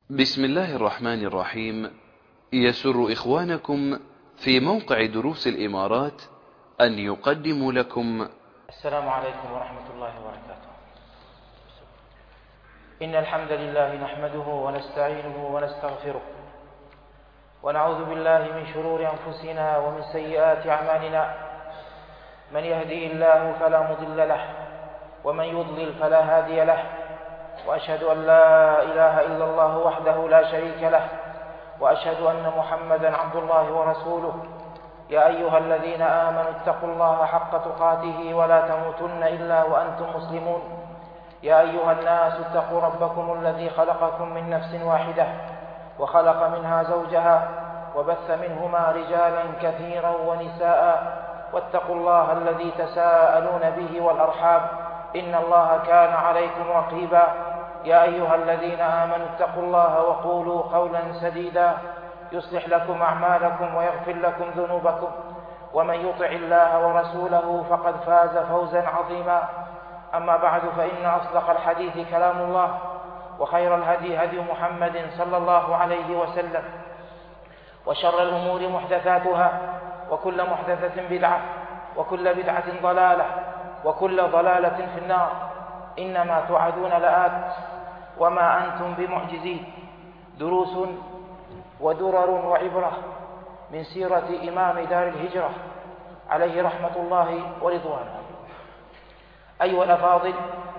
بسم الله الرحمن الرحيم. يسر إخوانكم في موقع دروس الإمارات أن يقدموا لكم السلام عليكم ورحمة الله وبركاته. إن الحمد لله نحمده ونستعينه ونستغفره ونعوذ بالله من شرور أنفسنا ومن سيئات أعمالنا. من يهدي الله فلا مضل له ومن يضلل فلا هادي له، وأشهد أن لا إله إلا الله وحده لا شريك له، وأشهد أن محمدا عبد الله ورسوله. يا أيها الذين آمنوا اتقوا الله حق تقاته ولا تموتن إلا وأنتم مسلمون. يا أيها الناس اتقوا ربكم الذي خلقكم من نفس واحدة وخلق منها زوجها وبث منهما رجالا كثيرا ونساء، واتقوا الله الذي تساءلون به والأرحام إن الله كان عليكم رقيبا. يا أيها الذين آمنوا اتقوا الله وقولوا قولا سديدا يصلح لكم أعمالكم ويغفر لكم ذنوبكم، ومن يطع الله ورسوله فقد فاز فوزا عظيما. أما بعد، فإن أصدق الحديث كلام الله، وخير الهدي هدي محمد صلى الله عليه وسلم، وشر الأمور محدثاتها، وكل محدثة بدعة، وكل بدعة ضلالة، وكل ضلالة في النار. إنما توعدون لآت وما أنتم بمعجزين. دروس ودرر وعبرة من سيرة إمام دار الهجرة عليه رحمة الله ورضوانه. أيها الأفاضل،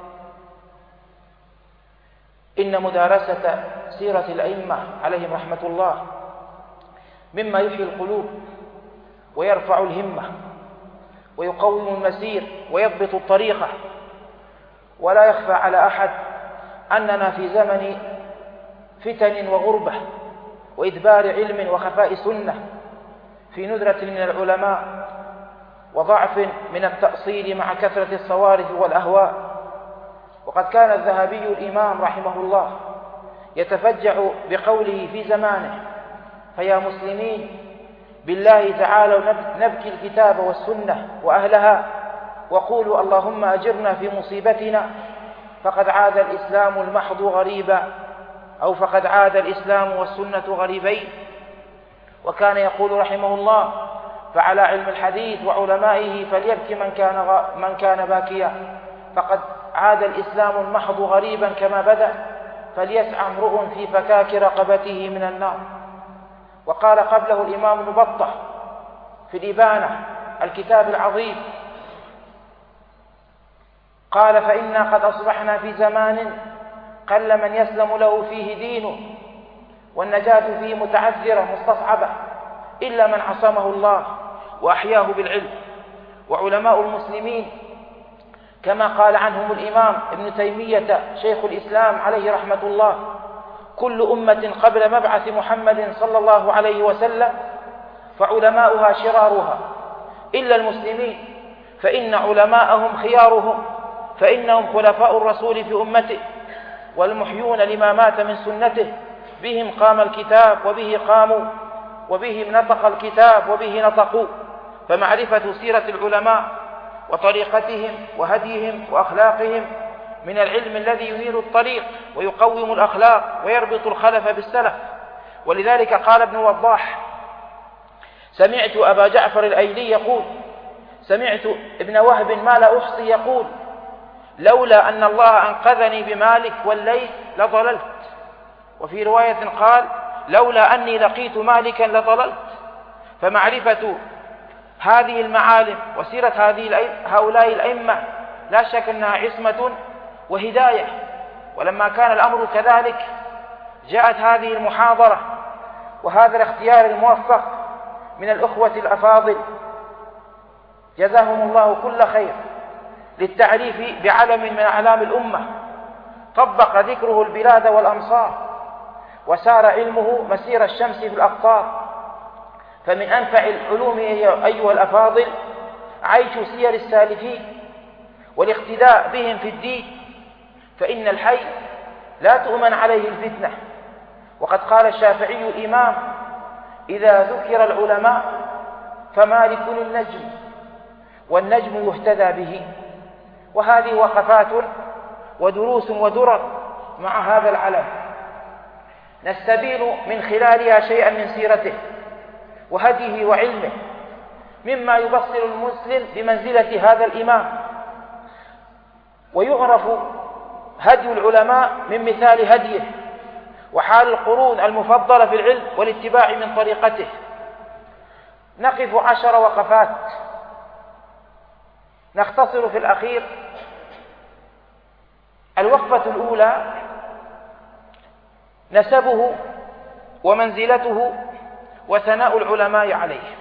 إن مدارسة سيرة الأئمة عليهم رحمة الله مما يحيي القلوب ويرفع الهمة ويقوم المسير ويضبط الطريقة. ولا يخفى على أحد أننا في زمن فتن وغربة وإدبار علم وخفاء سنة، في ندرة من العلماء وضعف من التأصيل مع كثرة الصوارف والأهواء. وقد كان الذهبي الإمام رحمه الله يتفجع بقوله في زمانه: فيا مسلمين بالله تعالوا نبكي الكتاب والسنة وأهلها، وقولوا اللهم أجرنا في مصيبتنا، فقد عاد الإسلام المحض غريبا، أو فقد عاد الإسلام والسنة غريبين. وكان يقول رحمه الله: فعلى علم الحديث وعلمائه فليبكي من كان باكيا، فقد عاد الإسلام المحض غريبا كما بدأ، فليسعى امرؤ في فكاك رقبته من النار. وقال قبله الإمام ابن بطة في الإبانة الكتاب العظيم، قال: فإنا قد أصبحنا في زمان قل من يسلم له فيه دينه، والنجاة فيه متعذرة مستصعبة، إلا من عصمه الله وأحياه بالعلم. وعلماء المسلمين كما قال عنهم الإمام ابن تيمية شيخ الإسلام عليه رحمة الله: كل أمة قبل مبعث محمد صلى الله عليه وسلم فعلماؤها شرارها، إلا المسلمين فإن علماءهم خيارهم، فإنهم خلفاء الرسول في أمته، والمحيون لما مات من سنته. بهم قام الكتاب وبه قاموا، وبهم نطق الكتاب وبه نطقوا. فمعرفة سيرة العلماء وطريقتهم وهديهم وأخلاقهم من العلم الذي ينير الطريق ويقوم الأخلاق ويربط الخلف بالسلف. ولذلك قال ابن وضاح: سمعت أبا جعفر الأيلي يقول: سمعت ابن وهب ما لا أحصي يقول: لولا أن الله أنقذني بمالك والليل لضللت. وفي رواية قال: لولا أني لقيت مالكا لضللت. فمعرفة هذه المعالم وسيرة هؤلاء الأئمة لا شك أنها عصمة وهداية. ولما كان الأمر كذلك جاءت هذه المحاضرة وهذا الاختيار الموفق من الأخوة الأفاضل جزاهم الله كل خير للتعريف بعلم من أعلام الأمة طبق ذكره البلاد والأمصار، وسار علمه مسير الشمس في الأقطار. فمن أنفع العلوم أيها الأفاضل عيش سير السالفين والاقتداء بهم في الدين، فإن الحي لا تؤمن عليه الفتنة. وقد قال الشافعي الإمام: إذا ذكر العلماء فمالك النجم، والنجم يهتدى به. وهذه وقفات ودروس ودرر مع هذا العلم. نستبين من خلالها شيئا من سيرته وهديه وعلمه، مما يبصر المسلم بمنزلة هذا الإمام، ويعرف هدي العلماء من مثال هديه وحال القرون المفضلة في العلم والاتباع من طريقته. نقف 10 وقفات، نختصر في الأخير. الوقفة الأولى نسبه ومنزلته وثناء العلماء عليه.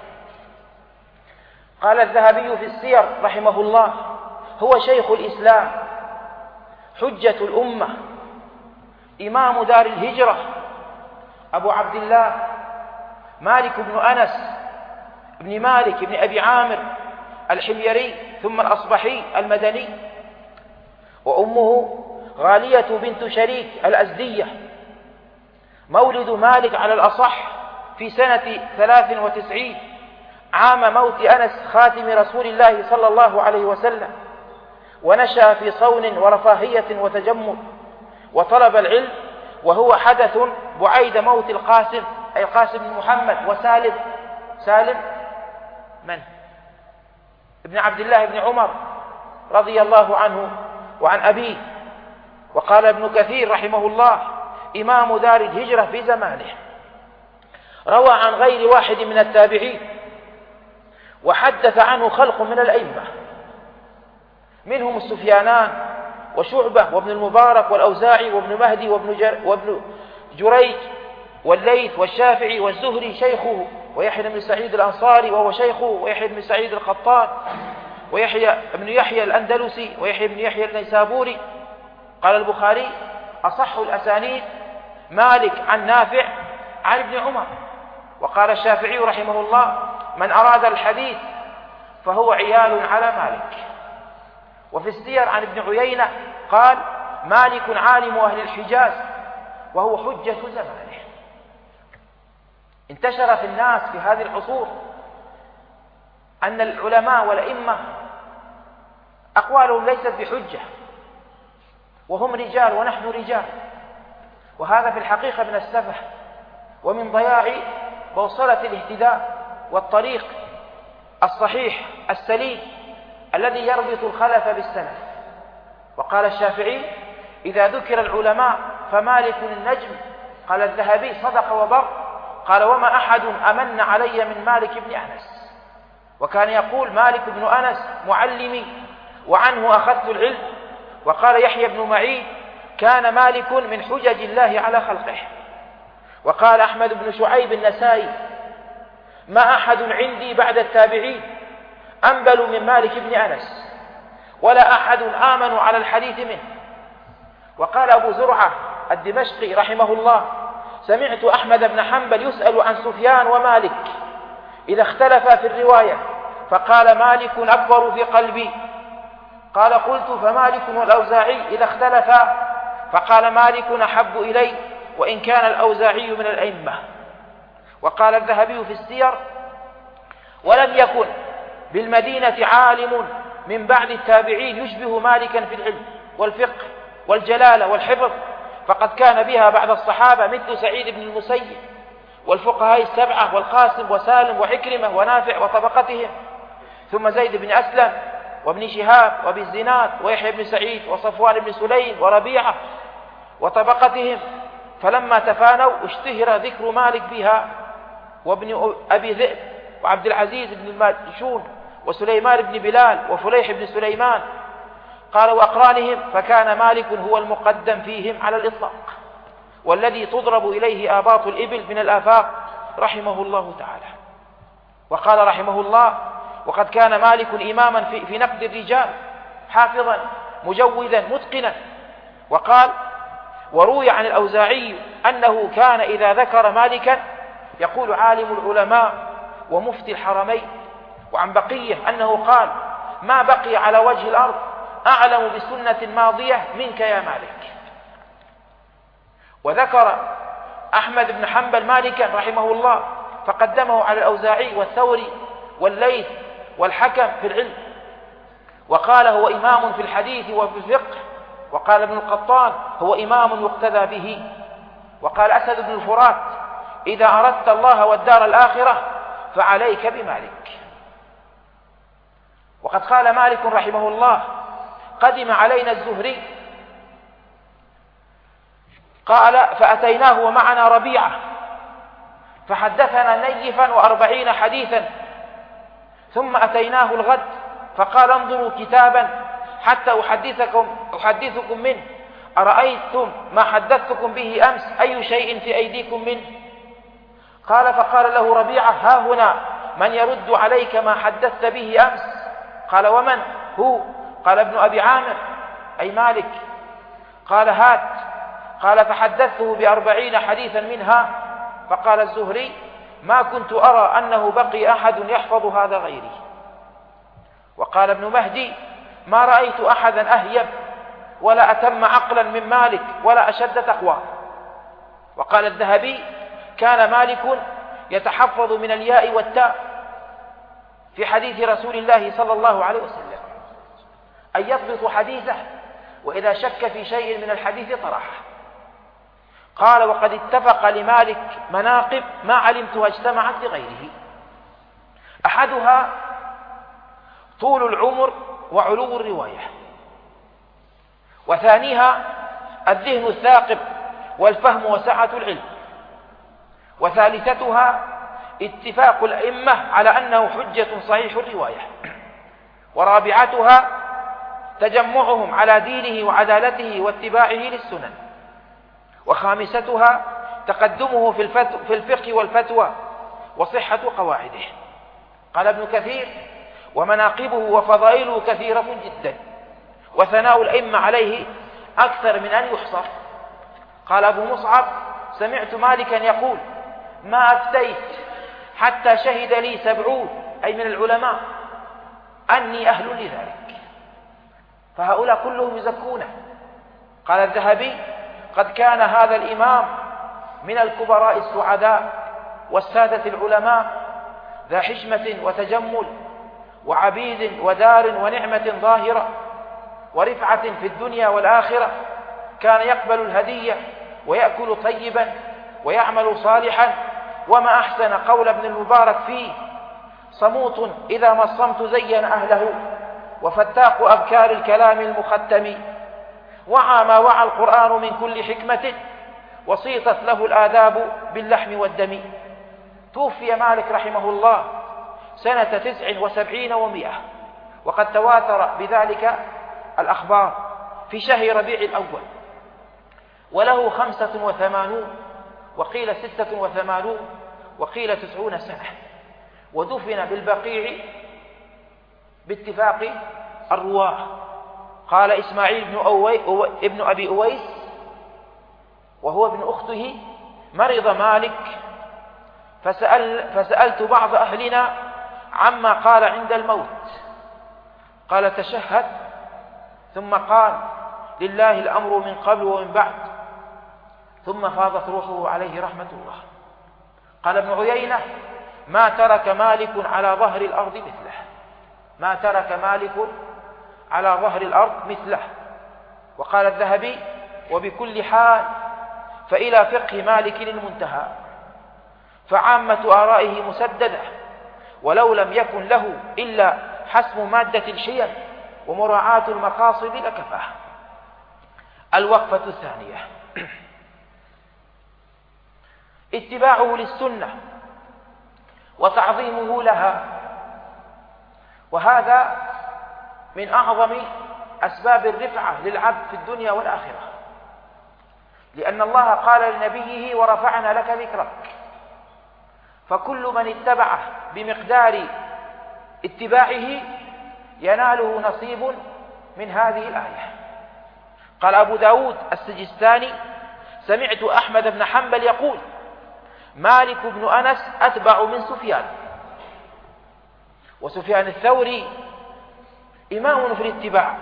قال الذهبي في السير رحمه الله: هو شيخ الإسلام، حجة الأمة، إمام دار الهجرة، أبو عبد الله مالك بن أنس بن مالك بن أبي عامر الحميري ثم الأصبحي المدني، وأمه غالية بنت شريك الأزدية، مولد مالك على الأصح في سنة 93 عام موت أنس خاتم رسول الله صلى الله عليه وسلم، ونشأ في صون ورفاهية وتجمل، وطلب العلم وهو حدث بعيد موت القاسم، أي القاسم بن محمد، وسالم من؟ ابن عبد الله بن عمر رضي الله عنه وعن أبيه. وقال ابن كثير رحمه الله: إمام دار الهجرة في زمانه، روى عن غير واحد من التابعين، وحدث عنه خلق من الأئمة، منهم السفيانان وشعبة وابن المبارك والأوزاعي وابن مهدي وابن جريج والليث والشافعي والزهري شيخه، ويحيى بن سعيد الأنصاري وهو شيخه، ويحيى بن سعيد القطان، ويحيى بن يحيى الأندلسي، ويحيى بن يحيى النيسابوري. قال البخاري: أصح الأسانيد مالك عن نافع عن ابن عمر. وقال الشافعي رحمه الله: من أراد الحديث فهو عيال على مالك. وفي السير عن ابن عيينة قال: مالك عالم أهل الحجاز وهو حجة زمانه. انتشر في الناس في هذه العصور أن العلماء والأئمة أقوالهم ليست بحجة، وهم رجال ونحن رجال، وهذا في الحقيقة من السفه ومن ضياع بوصلة الاهتداء والطريق الصحيح السليم الذي يربط الخلف بالسلف. وقال الشافعي: إذا ذكر العلماء فمالك النجم. قال الذهبي: صدق وبر. قال: وما أحد أمن علي من مالك بن أنس. وكان يقول: مالك بن أنس معلمي وعنه أخذت العلم. وقال يحيى بن معين: كان مالك من حجج الله على خلقه. وقال أحمد بن شعيب النسائي: ما أحد عندي بعد التابعين أنبل من مالك بن أنس، ولا أحد آمن على الحديث منه. وقال أبو زرعة الدمشقي رحمه الله: سمعت أحمد بن حنبل يسأل عن سفيان ومالك إذا اختلفا في الرواية، فقال: مالك أكبر في قلبي. قال: قلت: فمالك والأوزاعي إذا اختلفا؟ فقال: مالك أحب إلي وإن كان الأوزاعي من الأئمة. وقال الذهبي في السير: ولم يكن بالمدينة عالم من بعد التابعين يشبه مالكا في العلم والفقه والجلالة والحفظ، فقد كان بها بعد الصحابة مثل سعيد بن المسيب والفقهاء السبعة والقاسم وسالم وحكرمة ونافع وطبقتهم، ثم زيد بن أسلم وابن شهاب وابن الزناد ويحيى بن سعيد وصفوان بن سليم وربيعة وطبقتهم. فلما تفانوا اشتهر ذكر مالك بها، وابن أبي ذئب وعبد العزيز بن الماجشون وسليمان بن بلال وفليح بن سليمان. قال: وأقرانهم، فكان مالك هو المقدم فيهم على الإطلاق، والذي تضرب إليه آباط الإبل من الآفاق، رحمه الله تعالى. وقال رحمه الله: وقد كان مالك إماما في نقد الرجال، حافظا مجودا متقنا. وقال: وروي عن الأوزاعي أنه كان إذا ذكر مالكا يقول: عالم العلماء ومفتي الحرمين. وعن بقية أنه قال: ما بقي على وجه الأرض أعلم بسنة ماضية منك يا مالك. وذكر أحمد بن حنبل مالكا رحمه الله فقدمه على الأوزاعي والثوري والليث والحكم في العلم، وقال: هو إمام في الحديث وفي الفقه. وقال ابن القطان: هو إمام يقتدى به. وقال أسد بن الفرات: إذا أردت الله والدار الآخرة فعليك بمالك. وقد قال مالك رحمه الله: قدم علينا الزهري، قال: فأتيناه ومعنا ربيعة فحدثنا نيفا 40 حديثا، ثم أتيناه الغد فقال: انظروا كتابا حتى أحدثكم منه، أرأيتم ما حدثتكم به أمس أي شيء في أيديكم منه؟ قال: فقال له ربيعة: ها هنا من يرد عليك ما حدثت به أمس. قال: ومن هو؟ قال: ابن أبي عامر أي مالك. قال: هات. قال: فحدثته ب40 حديثا منها. فقال الزهري: ما كنت أرى أنه بقي أحد يحفظ هذا غيري. وقال ابن مهدي: ما رأيت أحدا أهيب ولا أتم عقلا من مالك ولا أشد تقوى. وقال الذهبي: كان مالك يتحفظ من الياء والتاء في حديث رسول الله صلى الله عليه وسلم، أن يضبط حديثه، وإذا شك في شيء من الحديث طرحه. قال: وقد اتفق لمالك مناقب ما علمتها اجتمعت لغيره، أحدها طول العمر وعلو الرواية، وثانيها الذهن الثاقب والفهم وسعة العلم، وثالثتها اتفاق الأئمة على أنه حجة صحيح الرواية، ورابعتها تجمعهم على دينه وعدالته واتباعه للسنن، وخامستها تقدمه في الفقه والفتوى وصحة قواعده. قال ابن كثير: ومناقبه وفضائله كثيرة جدا، وثناء الأئمة عليه أكثر من أن يحصر. قال أبو مصعب: سمعت مالكا يقول: ما أفتيت حتى شهد لي 70 أي من العلماء أني أهل لذلك، فهؤلاء كلهم يزكونه. قال الذهبي: قد كان هذا الإمام من الكبراء السعداء والسادة العلماء، ذا حشمة وتجمل وعبيد ودار ونعمة ظاهرة ورفعة في الدنيا والآخرة، كان يقبل الهدية ويأكل طيبا ويعمل صالحا، وما أحسن قول ابن المبارك فيه: صموت إذا ما الصمت زين أهله، وفتاق أبكار الكلام المختم، وعى ما وعى القرآن من كل حكمة، وصيطت له الآداب باللحم والدم. توفي مالك رحمه الله سنة 79 و100، وقد تواتر بذلك الأخبار في شهر ربيع الأول، وله 85 وقيل 86 وقيل 90 سنة، ودفن بالبقيع باتفاق الرواه. قال إسماعيل ابن أبي أويس وهو ابن أخته: مرض مالك فسألت بعض أهلنا عما قال عند الموت، قال: تشهد، ثم قال: لله الأمر من قبل ومن بعد، ثم فاضت روحه عليه رحمة الله. قال ابن عيينة: ما ترك مالك على ظهر الأرض مثله، ما ترك مالك على ظهر الأرض مثله. وقال الذهبي: وبكل حال فإلى فقه مالك المنتهى، فعامة آرائه مسددة، ولو لم يكن له إلا حسم مادة الشيم ومراعاة المقاصد لكفاه. الوقفة الثانية: اتباعه للسنة وتعظيمه لها، وهذا من أعظم أسباب الرفعة للعبد في الدنيا والآخرة، لأن الله قال لنبيه: ورفعنا لك ذكرك. فكل من اتبعه بمقدار اتباعه يناله نصيب من هذه الآية. قال أبو داود السجستاني: سمعت أحمد بن حنبل يقول: مالك بن أنس أتبع من سفيان. وسفيان الثوري إمام في الاتباع.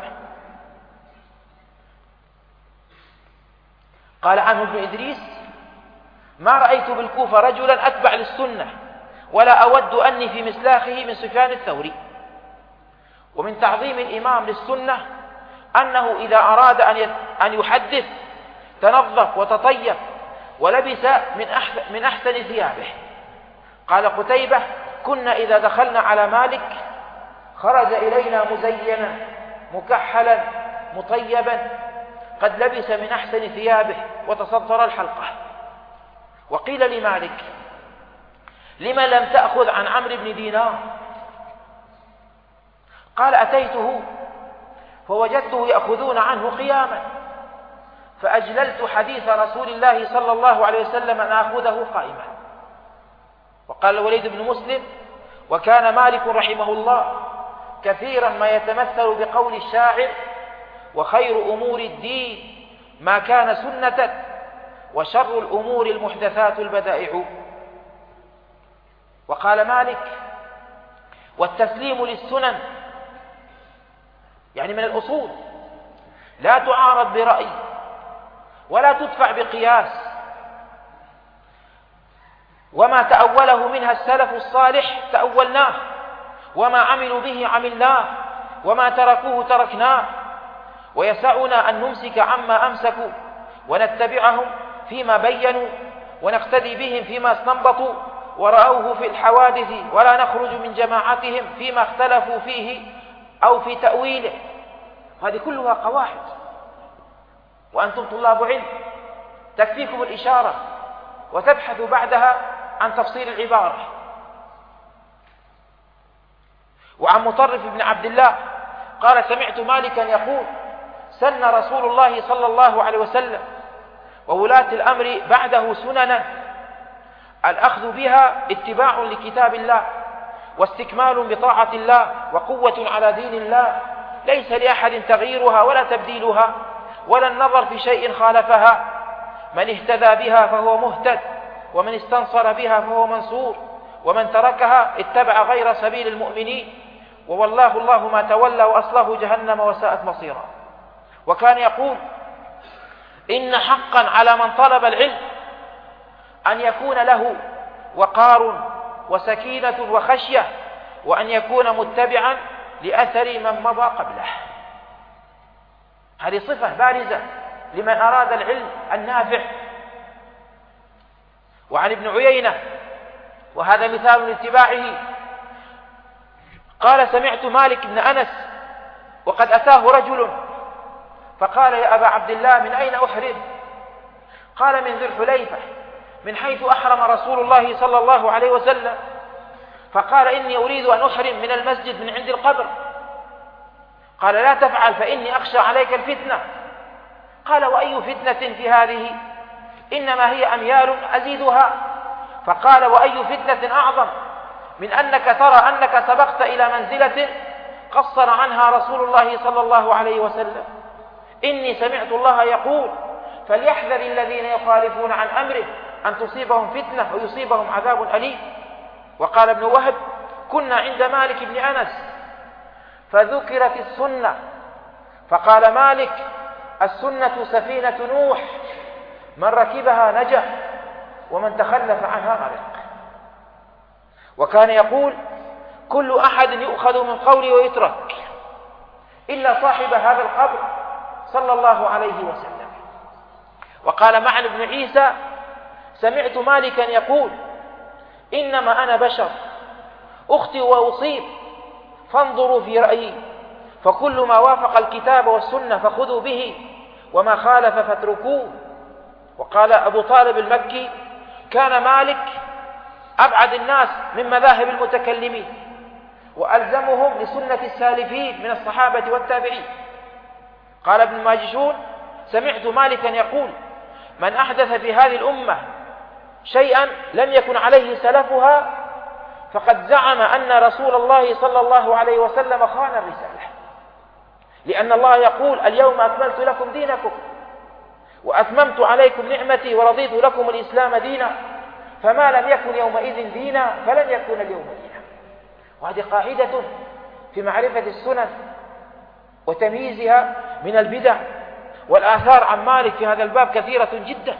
قال عنه ابن إدريس: ما رأيت بالكوفة رجلا أتبع للسنة ولا أود أني في مسلاخه من سفيان الثوري. ومن تعظيم الإمام للسنة أنه إذا أراد أن يحدث تنظف وتطيب ولبس من أحسن ثيابه. قال قتيبة: كنا إذا دخلنا على مالك خرج إلينا مزينا مكحلا مطيبا قد لبس من أحسن ثيابه وتصدر الحلقة. وقيل لمالك: لما لم تأخذ عن عمرو بن دينار؟ قال: أتيته فوجدته يأخذون عنه قياما، فأجللت حديث رسول الله صلى الله عليه وسلم أن أخذه قائما. وقال الوليد بن مسلم: وكان مالك رحمه الله كثيرا ما يتمثل بقول الشاعر: وخير أمور الدين ما كان سنة، وشر الأمور المحدثات البدائع. وقال مالك: والتسليم للسنن، يعني من الأصول، لا تعارض برأي ولا تدفع بقياس، وما تأوله منها السلف الصالح تأولناه، وما عملوا به عملناه، وما تركوه تركناه، ويسعنا أن نمسك عما أمسكوا ونتبعهم فيما بينوا ونقتدي بهم فيما استنبطوا ورأوه في الحوادث، ولا نخرج من جماعتهم فيما اختلفوا فيه أو في تأويله. هذه كلها قواعد، وأنتم طلاب علم تكفيكم الإشارة وتبحثوا بعدها عن تفصيل العبارة. وعن مطرف بن عبد الله قال: سمعت مالكا يقول: سن رسول الله صلى الله عليه وسلم وولاة الأمر بعده سننا الأخذ بها اتباع لكتاب الله واستكمال بطاعة الله وقوة على دين الله، ليس لأحد تغييرها ولا تبديلها ولا النظر في شيء خالفها. من اهتدى بها فهو مهتد، ومن استنصر بها فهو منصور، ومن تركها اتبع غير سبيل المؤمنين، ووالله الله ما تولى وأصله جهنم وساءت مصيرا. وكان يقول: إن حقا على من طلب العلم أن يكون له وقار وسكينة وخشية، وأن يكون متبعا لأثر من مضى قبله. هذه صفة بارزة لمن أراد العلم النافع. وعن ابن عيينة، وهذا مثال لاتباعه، قال: سمعت مالك بن أنس وقد أتاه رجل فقال: يا أبا عبد الله، من أين أحرم؟ قال: من ذي الحليفة، من حيث أحرم رسول الله صلى الله عليه وسلم. فقال: إني أريد أن أحرم من المسجد من عند القبر. قال: لا تفعل فإني أخشى عليك الفتنة. قال: وأي فتنة في هذه؟ إنما هي أميال أزيدها. فقال: وأي فتنة أعظم من أنك ترى أنك سبقت إلى منزلة قصر عنها رسول الله صلى الله عليه وسلم. إني سمعت الله يقول: فليحذر الذين يخالفون عن أمره أن تصيبهم فتنة ويصيبهم عذاب أليم. وقال ابن وهب: كنا عند مالك بن أنس فذكرت السنة، فقال مالك: السنة سفينة نوح، من ركبها نجا ومن تخلف عنها غرق. وكان يقول: كل أحد يؤخذ من قولي ويترك إلا صاحب هذا القبر صلى الله عليه وسلم. وقال معن بن عيسى: سمعت مالكا يقول: إنما أنا بشر أخطئ وأصيب، فانظروا في رأيي، فكل ما وافق الكتاب والسنة فخذوا به، وما خالف فاتركوه. وقال أبو طالب المكي: كان مالك أبعد الناس من مذاهب المتكلمين وألزمهم لسنة السالفين من الصحابة والتابعين. قال ابن ماجشون: سمعت مالكا يقول: من أحدث في هذه الأمة شيئا لم يكن عليه سلفها فقد زعم أن رسول الله صلى الله عليه وسلم خان الرسالة، لأن الله يقول: اليوم أكملت لكم دينكم وأتممت عليكم نعمتي ورضيت لكم الإسلام دينا، فما لم يكن يومئذ دينا فلن يكون اليوم دينا. وهذه قاعدة في معرفة السنن وتمييزها من البدع. والآثار عن مالك في هذا الباب كثيرة جدا.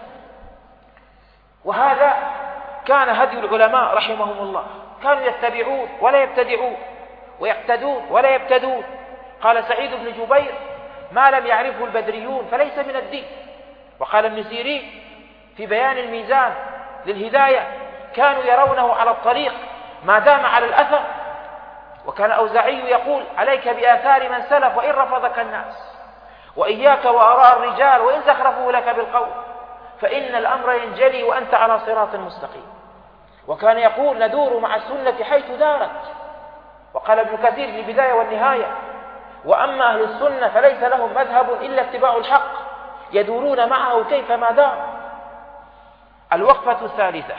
وهذا كان هدي العلماء رحمهم الله، كانوا يتبعون ولا يبتدعون، ويقتدون ولا يبتدون. قال سعيد بن جبير: ما لم يعرفه البدريون فليس من الدين. وقال ابن سيرين في بيان الميزان للهداية كانوا يرونه على الطريق ما دام على الأثر. وكان الأوزاعي يقول: عليك بآثار من سلف وإن رفضك الناس، وإياك وآراء الرجال وإن زخرفوا لك بالقول، فإن الأمر ينجلي وأنت على صراط مستقيم. وكان يقول: ندور مع السنة حيث دارت. وقال ابن كثير في البداية والنهاية: وأما أهل السنة فليس لهم مذهب إلا اتباع الحق، يدورون معه كيفما دار. الوقفة الثالثة: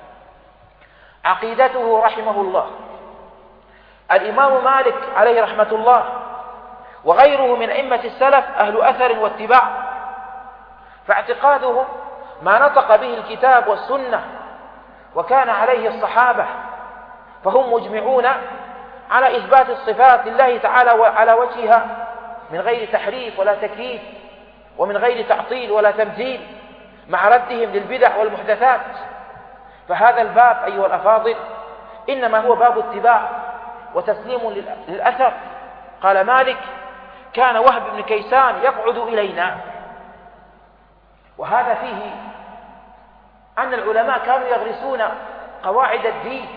عقيدته رحمه الله. الإمام مالك عليه رحمة الله وغيره من أئمة السلف أهل أثر واتباع، فاعتقادهم ما نطق به الكتاب والسنة وكان عليه الصحابة، فهم مجمعون على إثبات الصفات لله تعالى على وجهها من غير تحريف ولا تكييف، ومن غير تعطيل ولا تمثيل، مع ردهم للبدع والمحدثات. فهذا الباب أيها الأفاضل إنما هو باب اتباع وتسليم للأثر. قال مالك: كان وهب بن كيسان يقعد إلينا. وهذا فيه أن العلماء كانوا يغرسون قواعد الدين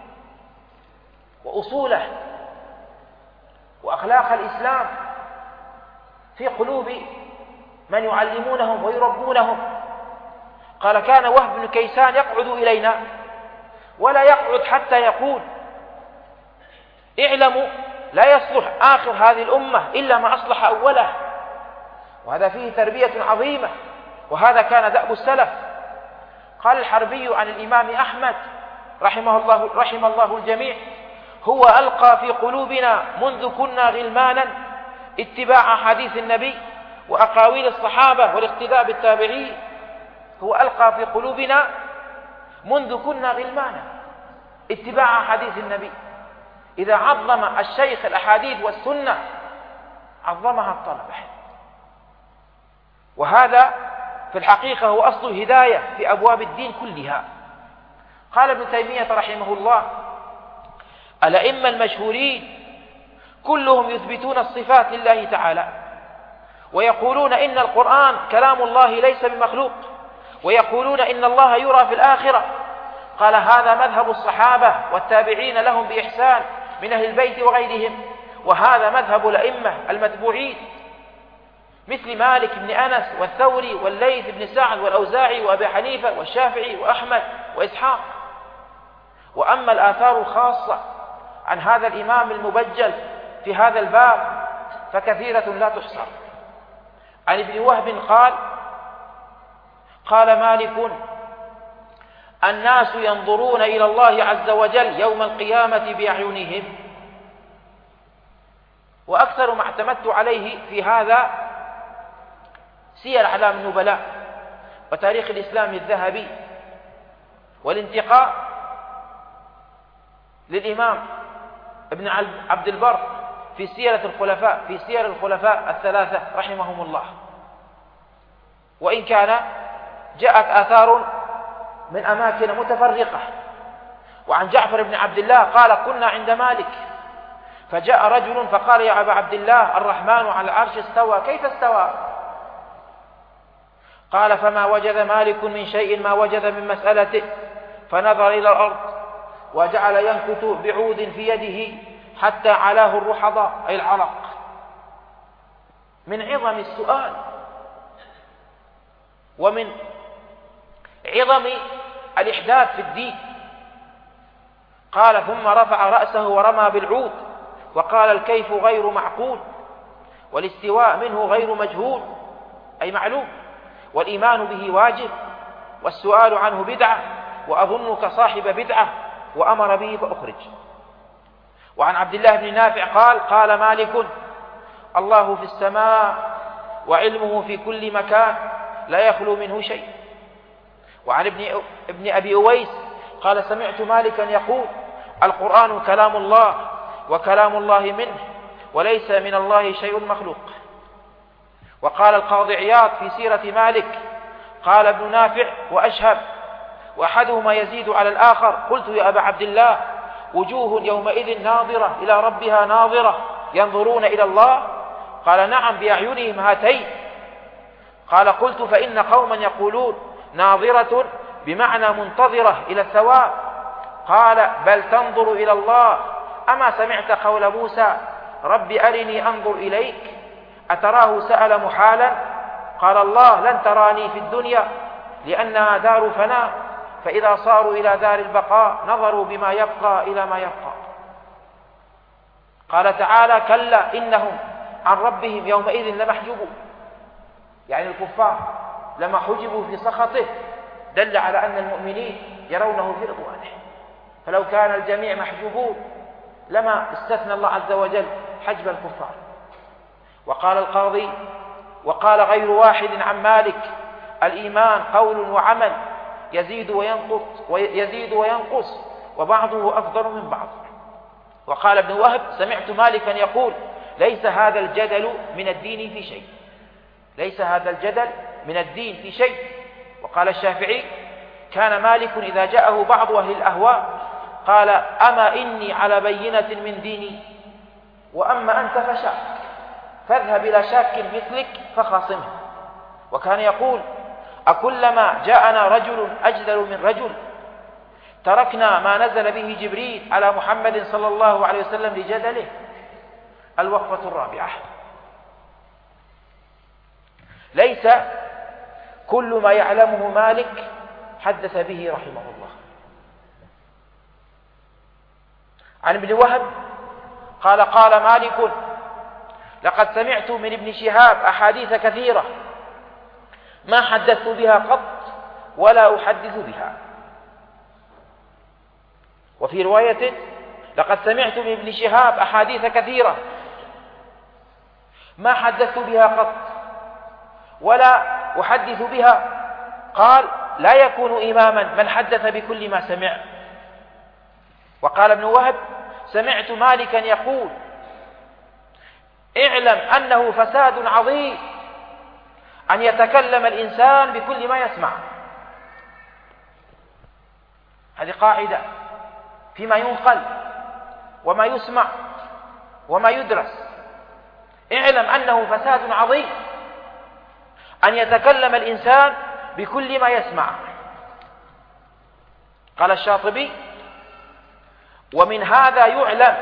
وأصوله وأخلاق الإسلام في قلوب من يعلمونهم ويربونهم. قال: كان وهب بن كيسان يقعد إلينا ولا يقعد حتى يقول: اعلموا لا يصلح آخر هذه الأمة إلا ما أصلح أوله. وهذا فيه تربية عظيمة، وهذا كان دأب السلف. قال الحربي عن الإمام أحمد رحم الله الجميع: هو ألقى في قلوبنا منذ كنا غلمانا اتباع حديث النبي وأقاويل الصحابة والاقتداء بالتابعين. هو ألقى في قلوبنا منذ كنا غلمانا اتباع حديث النبي. إذا عظم الشيخ الأحاديث والسنة عظمها الطلبة. وهذا في الحقيقة هو أصل الهداية في أبواب الدين كلها. قال ابن تيمية رحمه الله: الأئمة المشهورين كلهم يثبتون الصفات لله تعالى، ويقولون إن القرآن كلام الله ليس بمخلوق، ويقولون إن الله يرى في الآخرة. قال: هذا مذهب الصحابة والتابعين لهم بإحسان من أهل البيت وغيرهم، وهذا مذهب الأئمة المتبوعين مثل مالك بن أنس والثوري والليث بن سعد والأوزاعي وأبي حنيفة والشافعي وأحمد وإسحاق. وأما الآثار الخاصة عن هذا الإمام المبجل في هذا الباب فكثيرة لا تحصر. عن ابن وهب قال مالك: الناس ينظرون إلى الله عز وجل يوم القيامة بأعينهم. وأكثر ما اعتمدت عليه في هذا سير أعلام النبلاء وتاريخ الإسلام الذهبي، والانتقاء للإمام ابن عبد البر في سير الخلفاء الثلاثة رحمهم الله. وإن كان جاءت آثار من أماكن متفرقة. وعن جعفر بن عبد الله قال: كنا عند مالك فجاء رجل فقال: يا أبا عبد الله، الرحمن على العرش استوى، كيف استوى؟ قال: فما وجد مالك من شيء ما وجد من مسألته، فنظر إلى الأرض وجعل ينكت بعود في يده حتى علاه الرحضاء أي العرق من عظم السؤال ومن عظم الإحداث في الدين. قال: ثم رفع رأسه ورمى بالعود وقال: الكيف غير معقول، والاستواء منه غير مجهول أي معلوم، والإيمان به واجب، والسؤال عنه بدعة، وأظنك صاحب بدعة، وأمر به فأخرج. وعن عبد الله بن نافع قال مالك: الله في السماء وعلمه في كل مكان لا يخلو منه شيء. وعن ابن أبي أويس قال: سمعت مالكا يقول: القرآن كلام الله وكلام الله منه، وليس من الله شيء مخلوق. وقال القاضي عياض في سيرة مالك: قال ابن نافع وأشهب وأحدهما يزيد على الآخر: قلت يا أبا عبد الله، وجوه يومئذ ناظرة إلى ربها ناظرة ينظرون إلى الله؟ قال: نعم بأعينهم هاتين. قال: قلت فإن قوما يقولون ناظرة بمعنى منتظرة إلى الثواب. قال بل تنظر إلى الله. أما سمعت قول موسى رب أرني أنظر إليك أتراه سأل محالا؟ قال الله لن تراني في الدنيا لأنها دار فناء، فإذا صاروا إلى دار البقاء نظروا بما يبقى إلى ما يبقى. قال تعالى كلا إنهم عن ربهم يومئذ لمحجوبون، يعني الكفار لما حجبوا في سخطه دل على أن المؤمنين يرونه في رضوانه. فلو كان الجميع محجوبون لما استثنى الله عز وجل حجب الكفار. وقال القاضي وقال غير واحد عن مالك الإيمان قول وعمل يزيد وينقص وبعضه أفضل من بعض. وقال ابن وهب سمعت مالكا يقول ليس هذا الجدل من الدين في شيء، ليس هذا الجدل من الدين في شيء. وقال الشافعي كان مالك إذا جاءه بعض أهل الأهواء قال أما إني على بينة من ديني وأما أنت فشاك فاذهب إلى شاك مثلك فخاصمه. وكان يقول أكلما جاءنا رجل أجدل من رجل تركنا ما نزل به جبريل على محمد صلى الله عليه وسلم لجدله. الوقفة الرابعة ليس كل ما يعلمه مالك حدث به رحمه الله. عن ابن وهب قال قال مالك لقد سمعت من ابن شهاب أحاديث كثيرة ما حدثت بها قط ولا أحدث بها. وفي رواية لقد سمعت من ابن شهاب أحاديث كثيرة ما حدثت بها قط ولا أحدث بها. قال لا يكون إماما من حدث بكل ما سمع. وقال ابن وهب سمعت مالكا يقول اعلم أنه فساد عظيم أن يتكلم الإنسان بكل ما يسمع. هذه قاعدة فيما ينقل وما يسمع وما يدرس. اعلم أنه فساد عظيم أن يتكلم الإنسان بكل ما يسمع. قال الشاطبي ومن هذا يعلم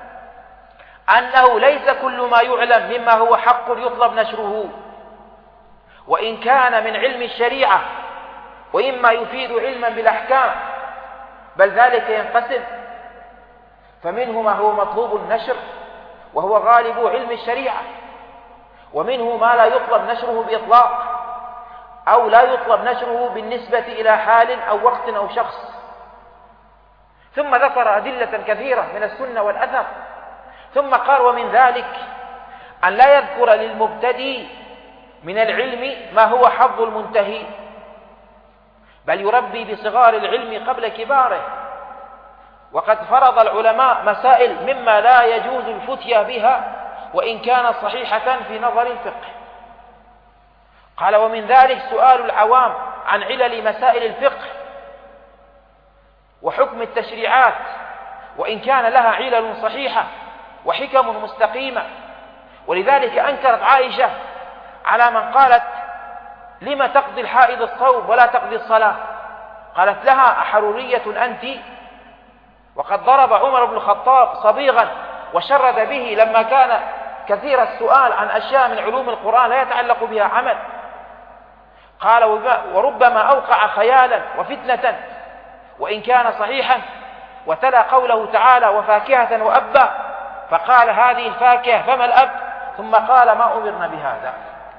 أنه ليس كل ما يعلم مما هو حق يطلب نشره، وإن كان من علم الشريعة وإما يفيد علما بالأحكام، بل ذلك ينقسم، فمنه ما هو مطلوب النشر وهو غالب علم الشريعة، ومنه ما لا يطلب نشره بإطلاق أو لا يطلب نشره بالنسبة إلى حال أو وقت أو شخص. ثم ذكر أدلة كثيرة من السنة والأثر، ثم قال ومن ذلك أن لا يذكر للمبتدئ من العلم ما هو حظ المنتهي، بل يربي بصغار العلم قبل كباره. وقد فرض العلماء مسائل مما لا يجوز الفتيا بها وإن كانت صحيحة في نظر الفقه. قال ومن ذلك سؤال العوام عن علل مسائل الفقه وحكم التشريعات، وإن كان لها علل صحيحة وحكم مستقيمة. ولذلك أنكرت عائشة على من قالت لما تقضي الحائض الصوم ولا تقضي الصلاة؟ قالت لها أحرورية أنت؟ وقد ضرب عمر بن الخطاب صبيغا وشرد به لما كان كثير السؤال عن أشياء من علوم القرآن لا يتعلق بها عمل. قال وربما أوقع خيالا وفتنة وإن كان صحيحا، وتلا قوله تعالى وفاكهة وأبا، فقال هذه الفاكهة فما الأب، ثم قال ما أمرنا بهذا.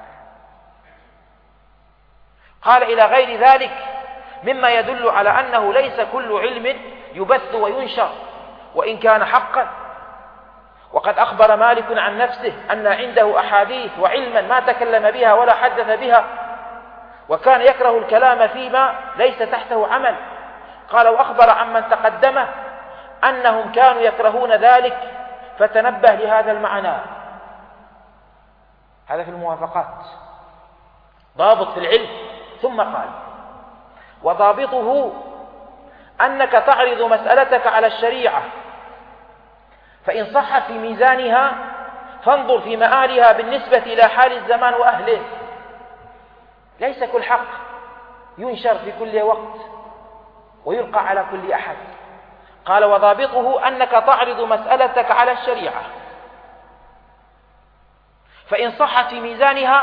قال إلى غير ذلك مما يدل على أنه ليس كل علم يبث وينشر وإن كان حقا. وقد أخبر مالك عن نفسه أن عنده أحاديث وعلما ما تكلم بها ولا حدث بها، وكان يكره الكلام فيما ليس تحته عمل. قال وأخبر عمن تقدمه أنهم كانوا يكرهون ذلك، فتنبه لهذا المعنى. هذا في الموافقات ضابط في العلم. ثم قال وضابطه أنك تعرض مسألتك على الشريعة، فإن صح في ميزانها فانظر في مآلها بالنسبة إلى حال الزمان وأهله. ليس كل حق ينشر في كل وقت ويلقى على كل أحد. قال وضابطه أنك تعرض مسألتك على الشريعة، فإن صحت في ميزانها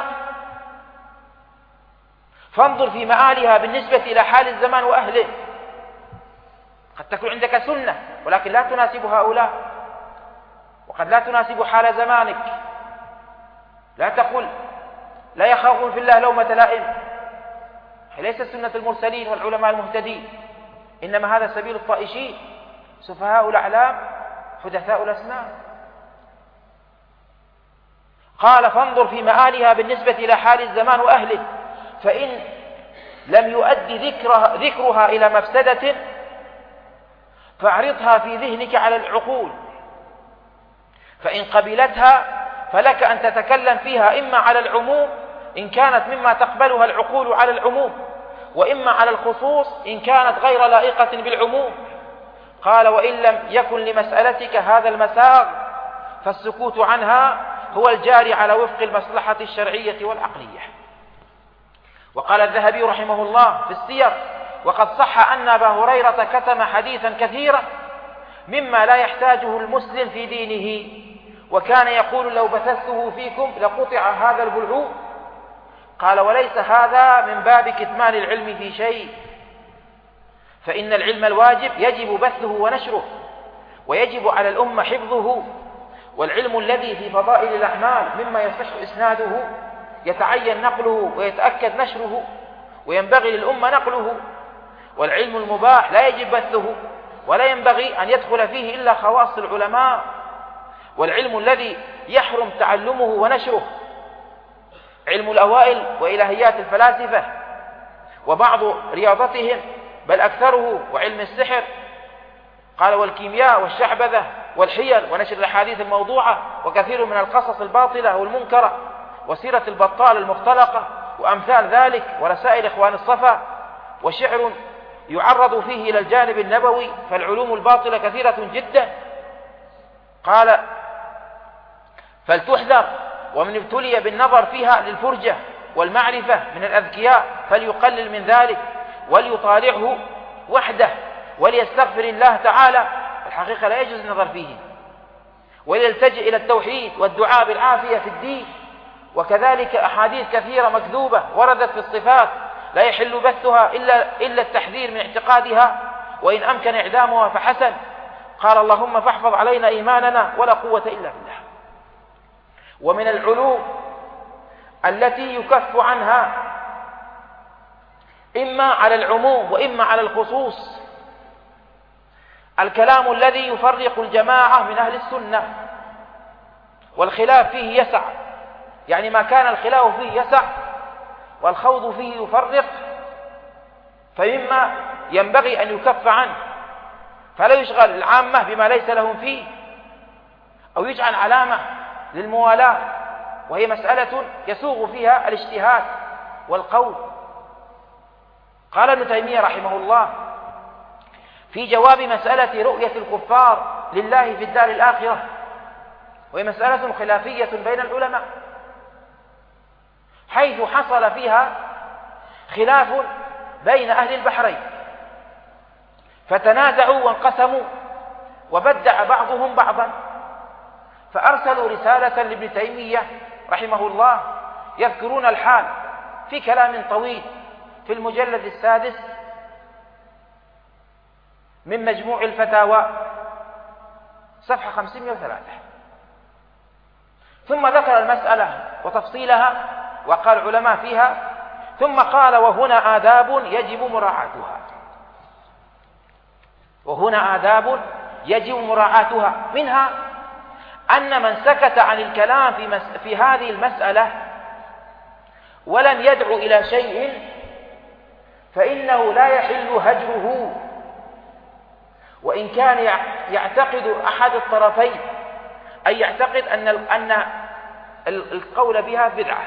فانظر في مآلها بالنسبة إلى حال الزمان وأهله. قد تكون عندك سنة ولكن لا تناسب هؤلاء، وقد لا تناسب حال زمانك. لا تقل لا يخافون في الله لومة لائم، ليست سنة المرسلين والعلماء المهتدين، إنما هذا سبيل الطائشين، سفهاء الأعلام حدثاء الأسنان. قال فانظر في مآلها بالنسبة إلى حال الزمان وأهله، فإن لم يؤدي ذكرها إلى مفسدة فاعرضها في ذهنك على العقول، فإن قبلتها فلك أن تتكلم فيها إما على العموم إن كانت مما تقبلها العقول على العموم، وإما على الخصوص إن كانت غير لائقة بالعموم. قال وإن لم يكن لمسألتك هذا المساغ فالسكوت عنها هو الجاري على وفق المصلحة الشرعية والعقلية. وقال الذهبي رحمه الله في السير وقد صح أن أبا هريرة كتم حديثا كثيرا مما لا يحتاجه المسلم في دينه، وكان يقول لو بثثته فيكم لقطع هذا البلعوم. قال وليس هذا من باب كتمان العلم في شيء، فإن العلم الواجب يجب بثه ونشره، ويجب على الأمة حفظه. والعلم الذي في فضائل الأعمال مما يصح إسناده يتعين نقله ويتأكد نشره، وينبغي للأمة نقله. والعلم المباح لا يجب بثه ولا ينبغي أن يدخل فيه إلا خواص العلماء. والعلم الذي يحرم تعلمه ونشره علم الأوائل وإلهيات الفلاسفة وبعض رياضتهم بل أكثره، وعلم السحر. قال والكيمياء والشعبذة والحيل ونشر الأحاديث الموضوعة وكثير من القصص الباطلة والمنكرة وسيرة البطال المختلقة وأمثال ذلك، ورسائل إخوان الصفا، وشعر يعرض فيه إلى الجانب النبوي، فالعلوم الباطلة كثيرة جدا. قال فلتحذر، ومن ابتلي بالنظر فيها للفرجة والمعرفة من الأذكياء فليقلل من ذلك وليطالعه وحده وليستغفر الله تعالى، الحقيقة لا يجوز النظر فيه، وليلتجئ إلى التوحيد والدعاء بالعافية في الدين. وكذلك أحاديث كثيرة مكذوبة وردت في الصفات لا يحل بثها إلا التحذير من اعتقادها، وإن أمكن إعدامها فحسن. قال اللهم فاحفظ علينا إيماننا ولا قوة إلا بالله. ومن العلوم التي يكف عنها إما على العموم وإما على الخصوص الكلام الذي يفرق الجماعة من أهل السنة، والخلاف فيه يسع، يعني ما كان الخلاف فيه يسع والخوض فيه يفرق، فمما ينبغي أن يكف عنه، فلا يشغل العامة بما ليس لهم فيه، أو يجعل علامة للموالاة، وهي مسألة يسوغ فيها الاجتهاد والقول. قال ابن تيمية رحمه الله في جواب مسألة رؤية الكفار لله في الدار الآخرة، وهي مسألة خلافية بين العلماء، حيث حصل فيها خلاف بين أهل البحرين، فتنازعوا وانقسموا وبدع بعضهم بعضا، فأرسلوا رسالة لابن تيمية رحمه الله يذكرون الحال في كلام طويل في المجلد السادس من مجموع الفتاوى صفحة 503، ثم ذكر المسألة وتفصيلها وقال علماء فيها، ثم قال وهنا آداب يجب مراعاتها، وهنا آداب يجب مراعاتها، منها أن من سكت عن الكلام في هذه المسألة ولم يدعو إلى شيء فإنه لا يحل هجره، وإن كان يعتقد أحد الطرفين، أي يعتقد أن القول بها بدعة،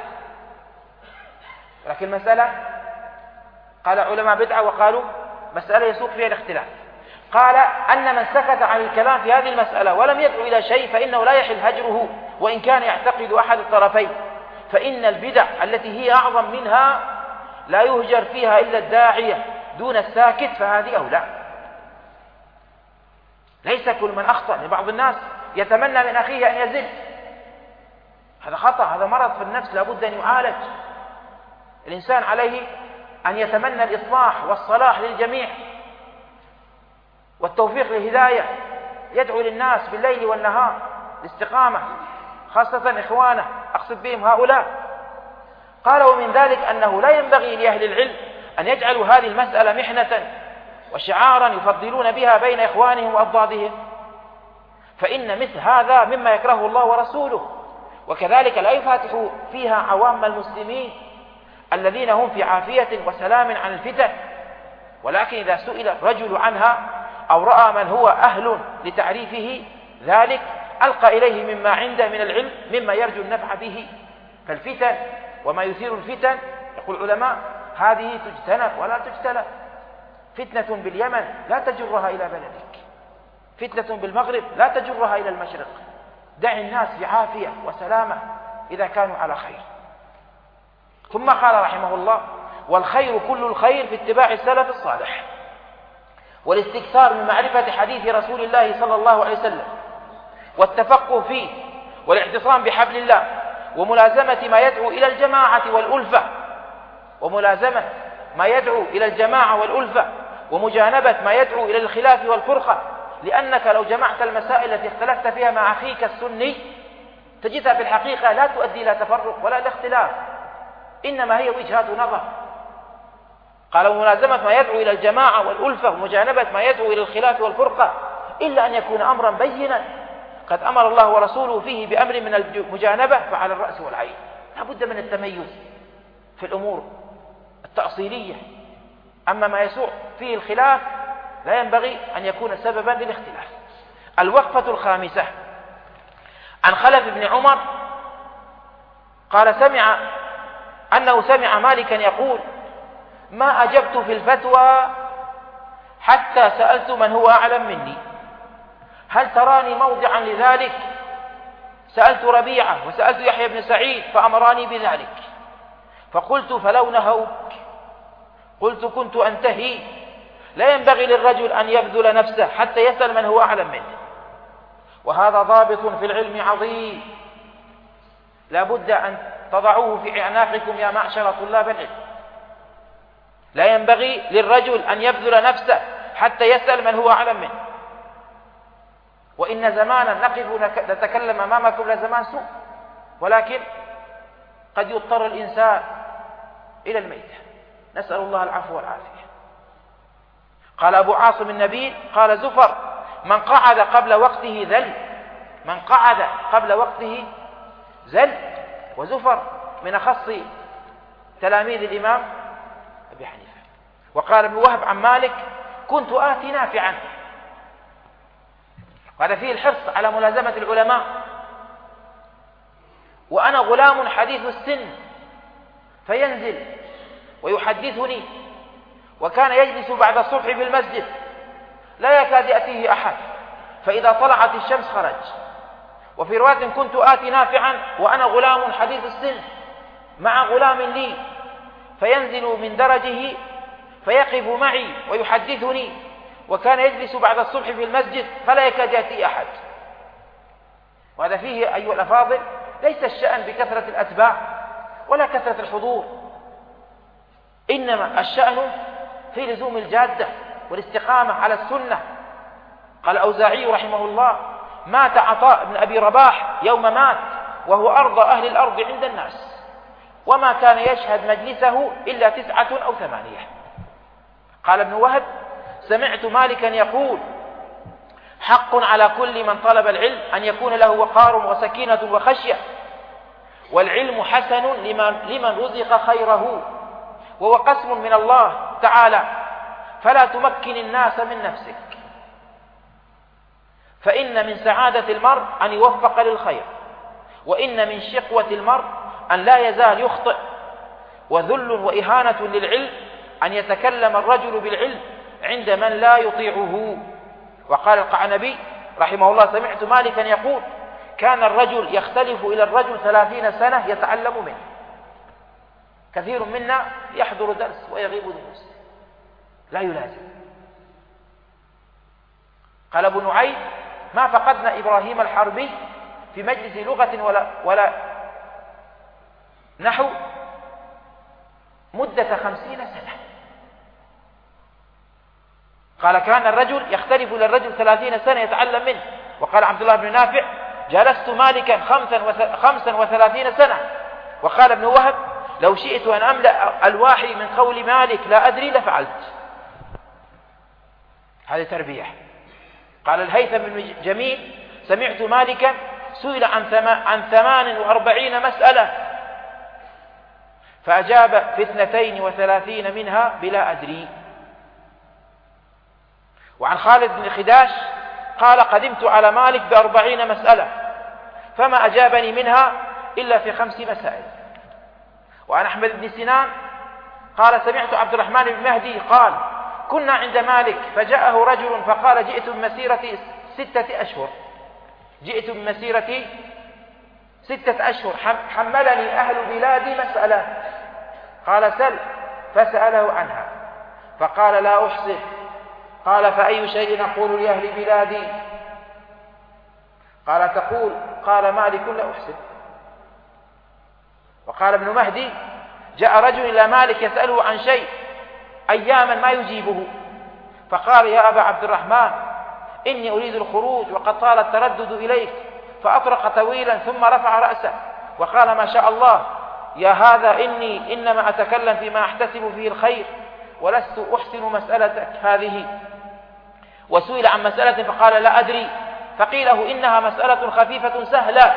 لكن المسألة قال علماء بدعة وقالوا مسألة يسوق فيها الاختلاف. قال أن من سكت عن الكلام في هذه المسألة ولم يدعو إلى شيء فإنه لا يحل هجره، وإن كان يعتقد أحد الطرفين، فإن البدع التي هي أعظم منها لا يهجر فيها إلا الداعية دون الساكت فهذه أولى. ليس كل من أخطأ، لبعض الناس يتمنى من أخيه أن يزل، هذا خطأ، هذا مرض في النفس لابد أن يعالج. الإنسان عليه أن يتمنى الإصلاح والصلاح للجميع والتوفيق للهداية، يدعو للناس بالليل والنهار الاستقامة، خاصة إخوانه أقصد بهم هؤلاء. قال ومن ذلك أنه لا ينبغي لأهل العلم أن يجعلوا هذه المسألة محنة وشعارا يفضلون بها بين إخوانهم وأضدادهم، فإن مثل هذا مما يكرهه الله ورسوله. وكذلك لا يفاتح فيها عوام المسلمين الذين هم في عافية وسلام عن الفتن، ولكن إذا سئل الرجل عنها أو رأى من هو أهل لتعريفه ذلك ألقى إليه مما عنده من العلم مما يرجو النفع به. فالفتن وما يثير الفتن يقول العلماء هذه تجتنب ولا تجتلب. فتنة باليمن لا تجرها إلى بلدك، فتنة بالمغرب لا تجرها إلى المشرق. دع الناس بعافية وسلامة إذا كانوا على خير. ثم قال رحمه الله والخير كل الخير في اتباع السلف الصالح والاستكثار من معرفة حديث رسول الله صلى الله عليه وسلم والتفقه فيه والاعتصام بحبل الله وملازمة ما يدعو إلى الجماعة والألفة، وملازمة ما يدعو إلى الجماعة والألفة ومجانبة ما يدعو إلى الخلاف والفرقة، لأنك لو جمعت المسائل التي اختلفت فيها مع أخيك السني تجدها في الحقيقة لا تؤدي إلى تفرق ولا إلى اختلاف، إنما هي وجهات نظر. قال وملازمة ما يدعو إلى الجماعة والألفة ومجانبة ما يدعو إلى الخلاف والفرقة، إلا أن يكون أمرا بينا قد أمر الله ورسوله فيه بأمر من المجانبة فعلى الرأس والعين. لا بد من التميز في الأمور التأصيلية، أما ما يسوء فيه الخلاف لا ينبغي أن يكون سببا للاختلاف. الوقفة الخامسة عن خلف بن عمر قال أنه سمع مالكا يقول ما أجبت في الفتوى حتى سألت من هو أعلم مني هل تراني موضعا لذلك؟ سألت ربيعة وسألت يحيى بن سعيد فأمراني بذلك، فقلت فلو نهوك قلت كنت أنتهي. لا ينبغي للرجل أن يبذل نفسه حتى يسأل من هو أعلم منه، وهذا ضابط في العلم عظيم لا بد أن تضعوه في أعناقكم يا معشر طلاب العلم. لا ينبغي للرجل أن يبذل نفسه حتى يسأل من هو أعلم منه. وإن زمانا نقف نتكلم أمامكم لزمان سوء، ولكن قد يضطر الإنسان إلى الميتة، نسأل الله العفو والعافية. قال أبو عاصم النبيل قال زفر من قعد قبل وقته ذل، من قعد قبل وقته ذل. وزفر من أخص تلاميذ الإمام أبي حنيفة. وقال ابن وهب عن مالك كنت آتي نافعا، وهذا فيه الحرص على ملازمة العلماء. وأنا غلام حديث السن فينزل ويحدثني، وكان يجلس بعد الصبح في المسجد لا يكاد يأتيه أحد، فإذا طلعت الشمس خرج. وفي رواية كنت آتي نافعا وأنا غلام حديث السن مع غلام لي، فينزل من درجه فيقف معي ويحدثني، وكان يجلس بعد الصبح في المسجد فلا يكاد يأتي أحد. وهذا فيه أيها الأفاضل ليس الشأن بكثرة الأتباع ولا كثرة الحضور، إنما الشأن في لزوم الجادة والاستقامة على السنة. قال الأوزاعي رحمه الله مات عطاء بن أبي رباح يوم مات وهو أرضى أهل الأرض عند الناس، وما كان يشهد مجلسه إلا 9 أو 8. قال ابن وهب سمعت مالكا يقول حق على كل من طلب العلم أن يكون له وقار وسكينة وخشية، والعلم حسن لمن رزق خيره، وهو قسم من الله تعالى، فلا تمكن الناس من نفسك، فإن من سعادة المرء أن يوفق للخير، وإن من شقوة المرء أن لا يزال يخطئ، وذل وإهانة للعلم أن يتكلم الرجل بالعلم عند من لا يطيعه. وقال القعنبي رحمه الله سمعت مالكا يقول كان الرجل يختلف إلى الرجل 30 سنة يتعلم منه. كثير منا يحضر درس ويغيب دروس، لا يلازم. قال أبو نعيم: ما فقدنا إبراهيم الحربي في مجلس لغة ولا نحو مدة 50 سنة. قال: كان الرجل يختلف للرجل 30 سنة يتعلم منه. وقال عبد الله بن نافع: جلست مالكا 35 سنة. وقال ابن وهب: لو شئت أن أملأ الواحي من قول مالك لا أدري لفعلت. هذه تربية. قال الهيثم بن جميل: سمعت مالكا سئل عن 48 مسألة فأجاب في 32 منها بلا أدري. وعن خالد بن خداش قال: قدمت على مالك ب40 مسألة فما أجابني منها إلا في 5 مسائل. وعن أحمد بن سنان قال: سمعت عبد الرحمن بن مهدي قال: كنا عند مالك فجاءه رجل فقال: جئت من مسيرة 6 أشهر. جئت من مسيرة 6 أشهر، حملني أهل بلادي مسألة. قال: سل. فسأله عنها فقال: لا أحسن. قال: فأي شيء أقول لأهل بلادي؟ قال: تقول قال مالك لا أحسن. وقال ابن مهدي: جاء رجل إلى مالك يسأله عن شيء أياما ما يجيبه، فقال: يا أبا عبد الرحمن، إني أريد الخروج وقد طال التردد إليك، فأطرق طويلا ثم رفع رأسه وقال: ما شاء الله يا هذا، إني إنما أتكلم فيما أحتسب فيه الخير ولست أحسن مسألتك هذه. وسئل عن مسألة فقال: لا أدري. فقيل له: إنها مسألة خفيفة سهلة،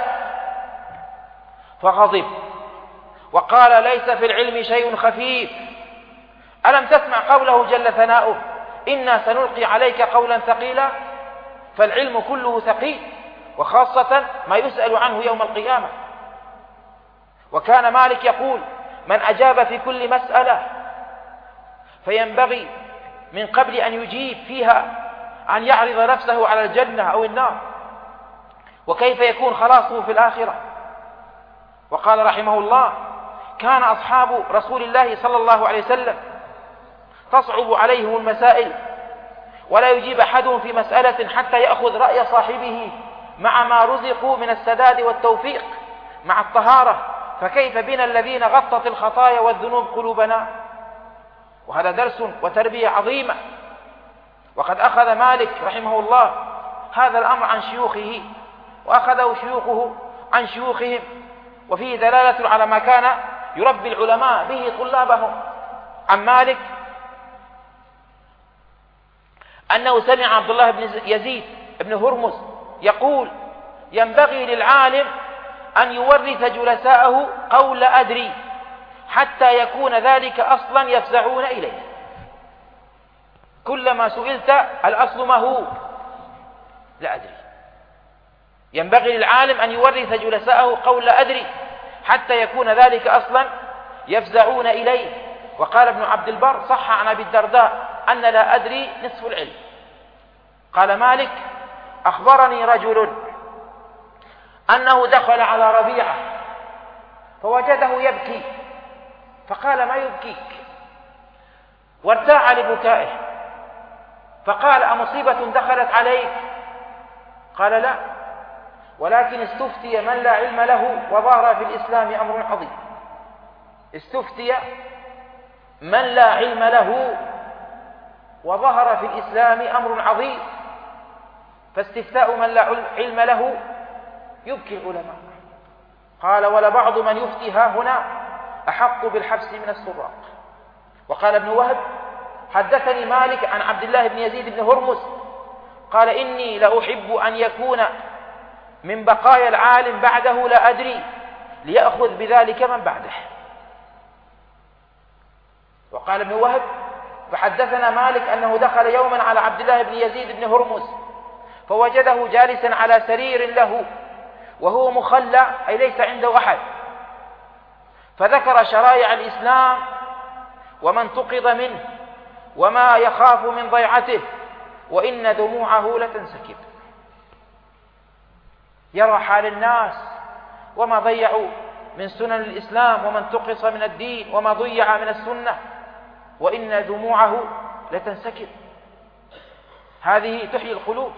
فغضب وقال: ليس في العلم شيء خفيف. ألم تسمع قوله جل ثناؤه: إنا سنلقي عليك قولا ثقيلا؟ فالعلم كله ثقيل، وخاصة ما يسأل عنه يوم القيامة. وكان مالك يقول: من أجاب في كل مسألة فينبغي من قبل أن يجيب فيها أن يعرض نفسه على الجنة أو النار، وكيف يكون خلاصه في الآخرة. وقال رحمه الله: كان أصحاب رسول الله صلى الله عليه وسلم تصعب عليهم المسائل ولا يجيب أحدهم في مسألة حتى يأخذ رأي صاحبه مع ما رزقوا من السداد والتوفيق مع الطهارة، فكيف بنا الذين غطت الخطايا والذنوب قلوبنا؟ وهذا درس وتربية عظيمة. وقد أخذ مالك رحمه الله هذا الأمر عن شيوخه، وأخذه شيوخه عن شيوخهم، وفيه دلالة على ما كان يربي العلماء به طلابهم. عن مالك أنه سمع عبد الله بن يزيد بن هرمز يقول: ينبغي للعالم أن يورث جلساءه قول أدري حتى يكون ذلك أصلا يفزعون إليه. كلما سئلت الأصل ما هو؟ لا أدري. ينبغي للعالم أن يورث جلساءه قول أدري حتى يكون ذلك أصلا يفزعون إليه. وقال ابن عبد البر: صح عن أبي الدرداء أن لا أدري نصف العلم. قال مالك: أخبرني رجل أنه دخل على ربيعة فوجده يبكي، فقال: ما يبكيك؟ وارتاع لبكائه، فقال: أمصيبة دخلت عليك؟ قال: لا، ولكن استفتي من لا علم له وظهر في الإسلام أمر عظيم. استفتي من لا علم له وظهر في الإسلام أمر عظيم، فاستفتاء من لا علم له يبكي العلماء. قال: ولبعض من يفتي ها هنا أحق بالحبس من السراق. وقال ابن وهب: حدثني مالك عن عبد الله بن يزيد بن هرمز قال: إني لأحب أن يكون من بقايا العالم بعده لا أدري ليأخذ بذلك من بعده. وقال ابن وهب: فحدثنا مالك أنه دخل يوما على عبد الله بن يزيد بن هرمز فوجده جالسا على سرير له وهو مخلى، أي ليس عنده أحد، فذكر شرائع الإسلام وما انتقض منه وما يخاف من ضيعته، وإن دموعه لتنسكب. يرى حال الناس وما ضيعوا من سنن الإسلام وما انتقص من الدين وما ضيع من السنة، وإن دموعه لتنسكب. هذه تحيي القلوب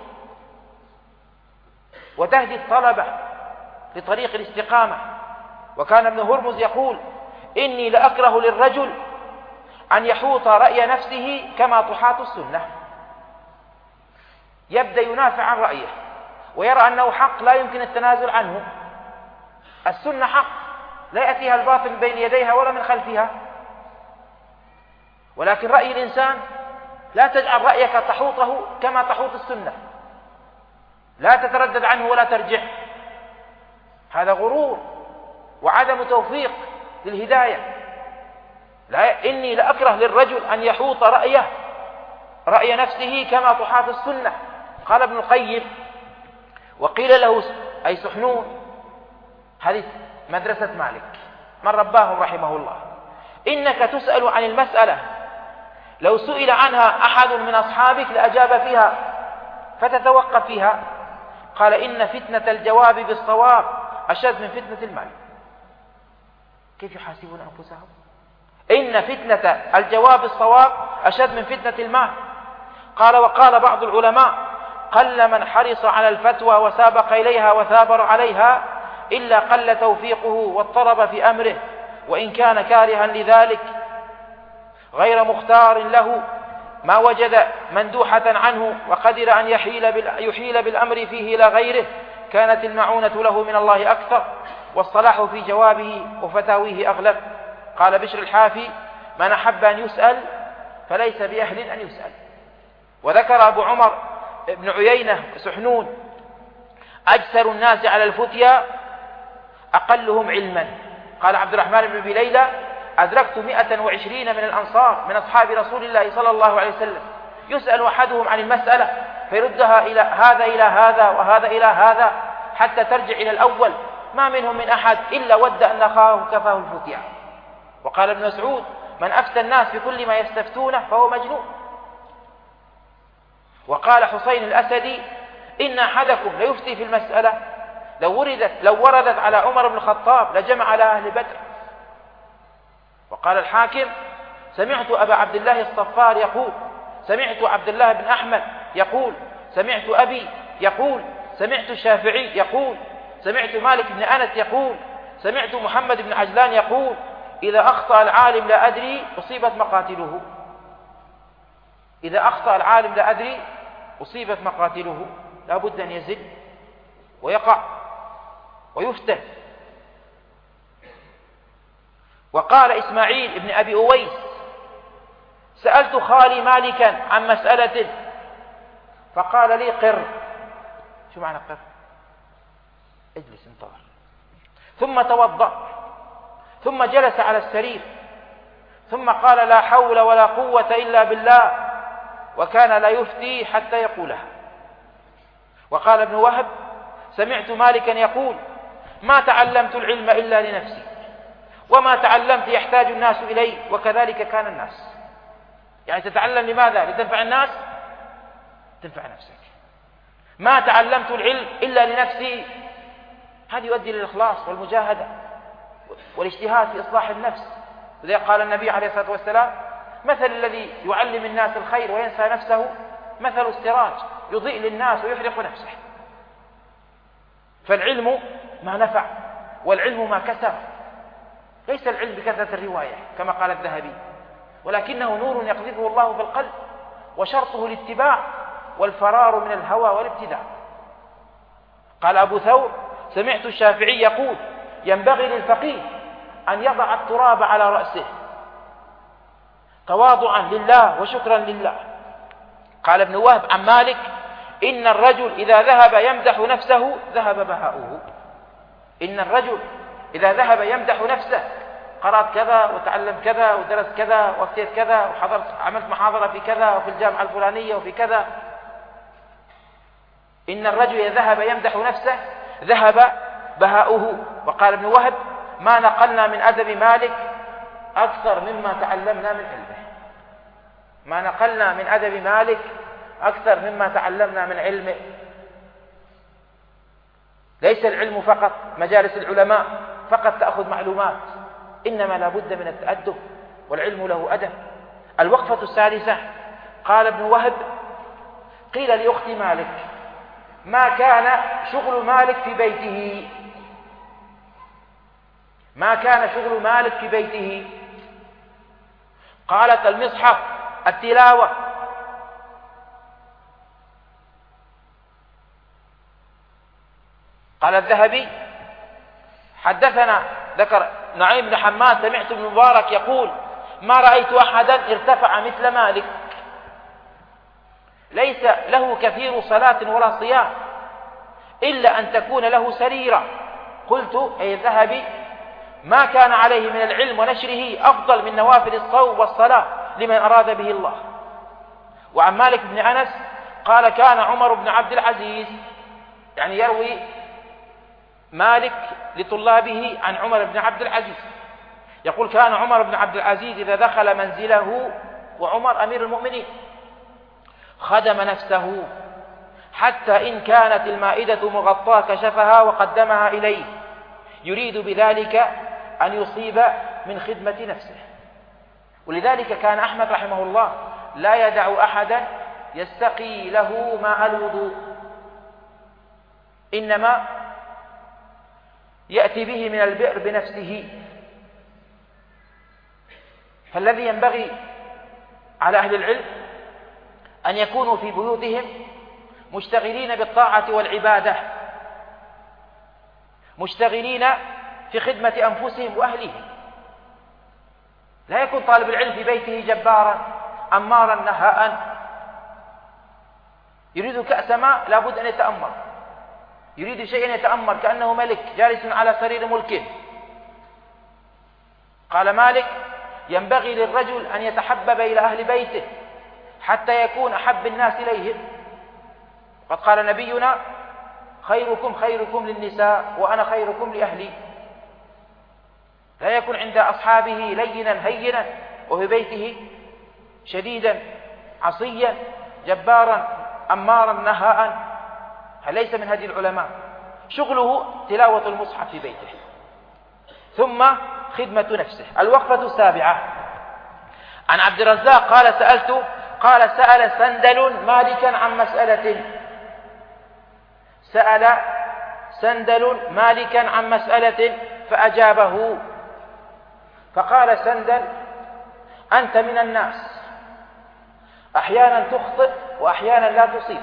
وتهدي الطلبة لطريق الاستقامة. وكان ابن هرمز يقول: إني لأكره للرجل أن يحوط رأي نفسه كما تحاط السنة. يبدأ ينافع عن رأيه ويرى أنه حق لا يمكن التنازل عنه. السنة حق لا يأتيها الباطل من بين يديها ولا من خلفها، ولكن رأي الإنسان لا تجعل رأيك تحوطه كما تحوط السنة، لا تتردد عنه ولا ترجع. هذا غرور وعدم توفيق للهداية. إني لأكره للرجل أن يحوط رأي نفسه كما تحاط السنة. قال ابن القيم: وقيل له أي سحنون، هذه مدرسة مالك من رباهم رحمه الله: إنك تسأل عن المسألة لو سئل عنها أحد من أصحابك لأجاب فيها فتتوقف فيها. قال: إن فتنة الجواب بالصواب أشد من فتنة المال. كيف يحاسبون أنفسهم؟ إن فتنة الجواب بالصواب أشد من فتنة المال. قال: وقال بعض العلماء: قل من حرص على الفتوى وسابق إليها وثابر عليها إلا قل توفيقه واضطرب في أمره، وإن كان كارها لذلك غير مختار له ما وجد مندوحة عنه وقدر أن يحيل بالأمر فيه إلى غيره كانت المعونة له من الله أكثر، والصلاح في جوابه وفتاويه أغلب. قال بشر الحافي: من أحب أن يسأل فليس بأهل أن يسأل. وذكر أبو عمر بن عيينة سحنون: أجسر الناس على الفتيا أقلهم علما. قال عبد الرحمن بن أبي ليلى: أدركت 120 من الأنصار من أصحاب رسول الله صلى الله عليه وسلم يسأل أحدهم عن المسألة فيردها إلى هذا وهذا إلى هذا حتى ترجع إلى الأول، ما منهم من أحد إلا ود أن أخاه كفاه الفتيا. وقال ابن مسعود: من أفتى الناس في كل ما يستفتونه فهو مجنون. وقال حسين الأسدي: إن أحدكم ليفتي في المسألة لو وردت على عمر بن الخطاب لجمع على أهل بدر. وقال الحاكم: سمعت أبا عبد الله الصفار يقول، سمعت عبد الله بن أحمد يقول، سمعت أبي يقول، سمعت الشافعي يقول، سمعت مالك بن أنس يقول، سمعت محمد بن عجلان يقول: إذا أخطأ العالم لا أدري أصيبت مقاتله. إذا أخطأ العالم لا أدري أصيبت مقاتله. لا بد أن يزل ويقع ويفتن. وقال إسماعيل بن أبي أويس: سألت خالي مالكا عن مسألة فقال لي: قر. شو معنى قر؟ اجلس انتظر. ثم توضأ، ثم جلس على السرير، ثم قال: لا حول ولا قوة إلا بالله، وكان لا يفتي حتى يقولها. وقال ابن وهب: سمعت مالكا يقول: ما تعلمت العلم إلا لنفسي، وما تعلمت يحتاج الناس إليه، وكذلك كان الناس. يعني تتعلم لماذا؟ لتنفع الناس؟ تنفع نفسك. ما تعلمت العلم إلا لنفسي، هذا يؤدي للإخلاص والمجاهدة والاجتهاد في إصلاح النفس. لذلك قال النبي عليه الصلاة والسلام: مثل الذي يعلم الناس الخير وينسى نفسه مثل السراج يضيء للناس ويحرق نفسه. فالعلم ما نفع، والعلم ما كسر. ليس العلم بكثرة الرواية كما قال الذهبي، ولكنه نور يقذفه الله في القلب، وشرطه الاتباع والفرار من الهوى والابتداع. قال أبو ثور: سمعت الشافعي يقول: ينبغي للفقيه أن يضع التراب على رأسه تواضعا لله وشكرا لله. قال ابن وهب عن مالك: إن الرجل إذا ذهب يمدح نفسه ذهب بهاؤه. إن الرجل إذا ذهب يمدح نفسه، قرأت كذا وتعلم كذا ودرس كذا وافتيت كذا عملت محاضرة في كذا وفي الجامعة الفلانية وفي كذا. إن الرجل إذا ذهب يمدح نفسه ذهب بهاؤه. وقال ابن وهب: ما نقلنا من أدب مالك أكثر مما تعلمنا من علمه. ما نقلنا من أدب مالك أكثر مما تعلمنا من علمه. ليس العلم فقط مجالس العلماء فقط تأخذ معلومات، إنما لا بد من التأدب، والعلم له أدب. الوقفة السادسة: قال ابن وهب: قيل لأخت مالك: ما كان شغل مالك في بيته؟ ما كان شغل مالك في بيته؟ قالت: المصحف، التلاوة. قال الذهبي: حدثنا، ذكر نعيم بن حماد: سمعت ابن مبارك يقول: ما رأيت أحدا ارتفع مثل مالك، ليس له كثير صلاة ولا صيام إلا أن تكون له سريرة. قلت: أي الذهبي: ما كان عليه من العلم ونشره أفضل من نوافل الصوم والصلاة لمن أراد به الله. وعن مالك بن أنس قال: كان عمر بن عبد العزيز، يعني يروي مالك لطلابه عن عمر بن عبد العزيز، يقول: كان عمر بن عبد العزيز إذا دخل منزله، وعمر أمير المؤمنين، خدم نفسه حتى إن كانت المائدة مغطاة كشفها وقدمها إليه، يريد بذلك أن يصيب من خدمة نفسه. ولذلك كان أحمد رحمه الله لا يدع أحدا يستقي له ماء الوضوء، إنما يأتي به من البئر بنفسه. فالذي ينبغي على أهل العلم أن يكونوا في بيوتهم مشتغلين بالطاعة والعبادة، مشتغلين في خدمة أنفسهم وأهلهم. لا يكون طالب العلم في بيته جبارا أمارا نهاء، يريد كأس ماء لا بد أن يتأمر، يريد شيئا يتأمر كأنه ملك جالس على سرير ملكه. قال مالك: ينبغي للرجل أن يتحبب إلى أهل بيته حتى يكون أحب الناس إليهم. قد قال نبينا: خيركم خيركم للنساء وأنا خيركم لأهلي. لا يكون عند أصحابه لينا هينا وفي بيته شديدا عصيا جبارا أمارا نهاء، ليس من هدي العلماء. شغله تلاوة المصحف في بيته، ثم خدمة نفسه. الوقفة السابعة: عن عبد الرزاق قال: سأل سندل مالكا عن مسألة. سأل سندل مالكا عن مسألة فأجابه، فقال سندل: أنت من الناس، أحيانا تخطئ وأحيانا لا تصيب.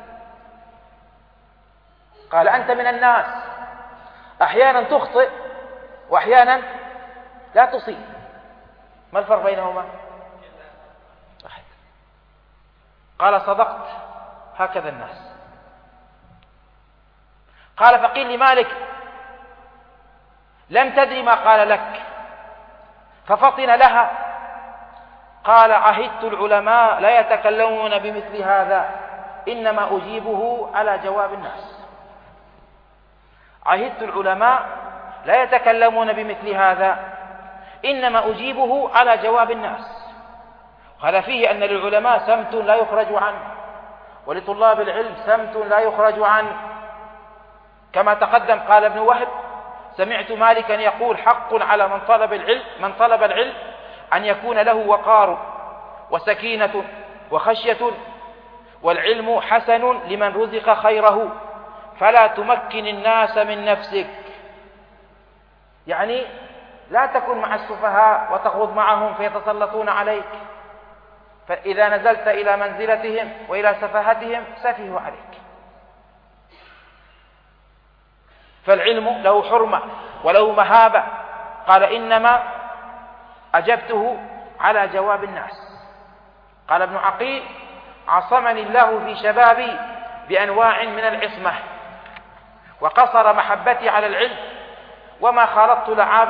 قال: أنت من الناس، أحيانا تخطئ وأحيانا لا تصيب. ما الفرق بينهما؟ واحد. قال: صدقت، هكذا الناس. قال: فقيل لمالك: لم تدري ما قال لك؟ ففطن لها. قال: عهدت العلماء لا يتكلمون بمثل هذا، إنما أجيبه على جواب الناس. عهدت العلماء لا يتكلمون بمثل هذا، إنما أجيبه على جواب الناس. هذا فيه أن للعلماء سمت لا يخرج عنه، ولطلاب العلم سمت لا يخرج عنه. كما تقدم قال ابن وهب: سمعت مالكا يقول: حق على من طلب العلم أن يكون له وقار وسكينة وخشية، والعلم حسن لمن رزق خيره، فلا تمكن الناس من نفسك. يعني لا تكن مع السفهاء وتخوض معهم فيتسلطون عليك، فإذا نزلت إلى منزلتهم وإلى سفاهتهم سفهوا عليك. فالعلم له حرمة وله مهابة. قال: إنما أجبته على جواب الناس. قال ابن عقيل: عصمني الله في شبابي بأنواع من العصمة، وقصر محبتي على العلم، وما خالطت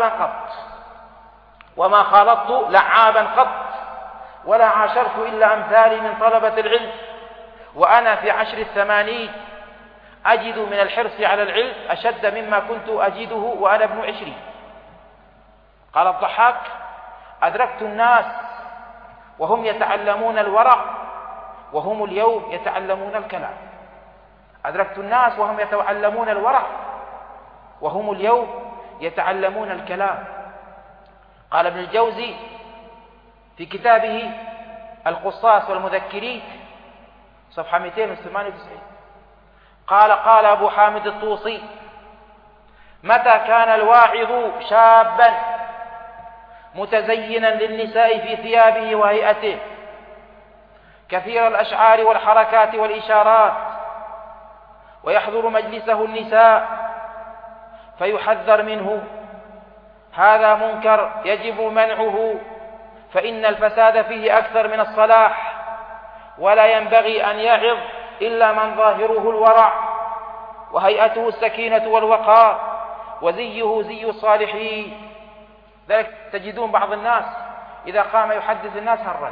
لعابا قط، ولا عاشرت إلا أمثالي من طلبة العلم، وأنا في 10 أجد من الحرص على العلم أشد مما كنت أجده وأنا ابن 20. قال الضحاك: أدركت الناس وهم يتعلمون الورع، وهم اليوم يتعلمون الكلام. أدركت الناس وهم يتعلمون الورع، وهم اليوم يتعلمون الكلام. قال ابن الجوزي في كتابه القصاص والمذكرين صفحة 298 قال أبو حامد الطوسي: متى كان الواعظ شابا متزينا للنساء في ثيابه وهيئته كثير الأشعار والحركات والإشارات ويحضر مجلسه النساء فيحذر منه، هذا منكر يجب منعه، فإن الفساد فيه أكثر من الصلاح، ولا ينبغي أن يعظ إلا من ظاهره الورع وهيئته السكينة والوقار وزيه زي الصالحين. ذلك تجدون بعض الناس إذا قام يحدث الناس هرج.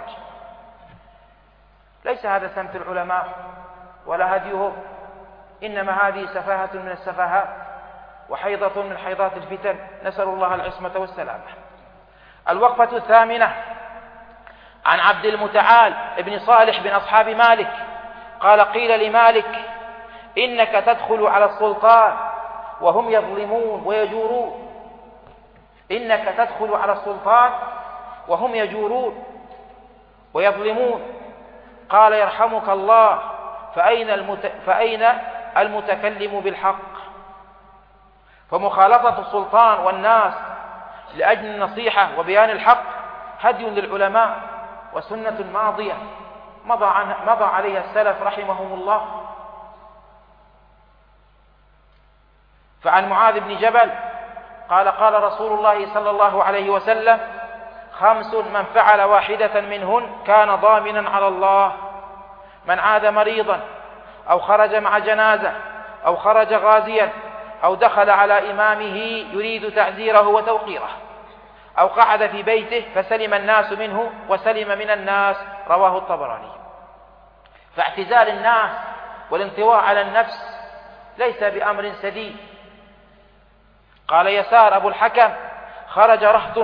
ليس هذا سمت العلماء ولا هديهم، إنما هذه سفاهة من السفاهات وحيضة من حيضات الفتن، نسأل الله العصمة والسلامة. الوقفة الثامنة عن عبد المتعال ابن صالح بن أصحاب مالك قال: قيل لمالك: إنك تدخل على السلطان وهم يظلمون ويجورون، إنك تدخل على السلطان وهم يجورون ويظلمون. قال: يرحمك الله، فأين المتكلم بالحق؟ فمخالطة السلطان والناس لأجل النصيحة وبيان الحق هدي للعلماء وسنة ماضية مضى عليها السلف رحمهم الله. فعن معاذ بن جبل قال: قال رسول الله صلى الله عليه وسلم: 5 من فعل واحدة منهن كان ضامنا على الله: من عاد مريضا، أو خرج مع جنازة، أو خرج غازيا، أو دخل على إمامه يريد تعزيره وتوقيره، أو قعد في بيته فسلم الناس منه وسلم من الناس. رواه الطبراني. فاعتزال الناس والانطواء على النفس ليس بأمر سديد. قال يسار أبو الحكم: خرج رهط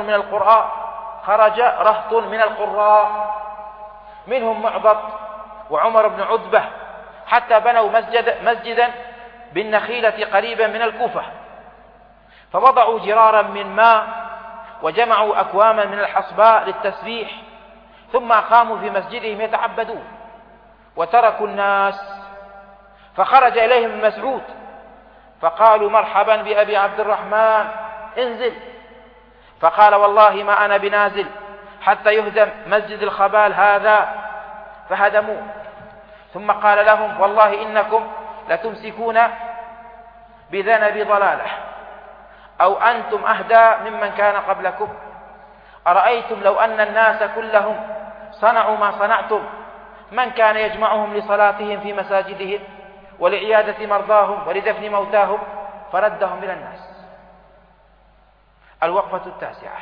من القراء منهم معبط وعمر بن عتبة حتى بنوا مسجدا بالنخيلة قريبا من الكوفة، فوضعوا جرارا من ماء وجمعوا أكواما من الحصباء للتسبيح، ثم قاموا في مسجدهم يتعبدون وتركوا الناس. فخرج إليهم ابن مسعود فقالوا: مرحبا بأبي عبد الرحمن، انزل. فقال: والله ما أنا بنازل حتى يهدم مسجد الخبال هذا، فهدموه. ثم قال لهم: والله إنكم لتمسكون بذنب ضلاله، أو أنتم أهدى ممن كان قبلكم. أرأيتم لو أن الناس كلهم صنعوا ما صنعتم، من كان يجمعهم لصلاتهم في مساجدهم ولعيادة مرضاهم ولدفن موتاهم فردهم إلى الناس. الوقفة التاسعة.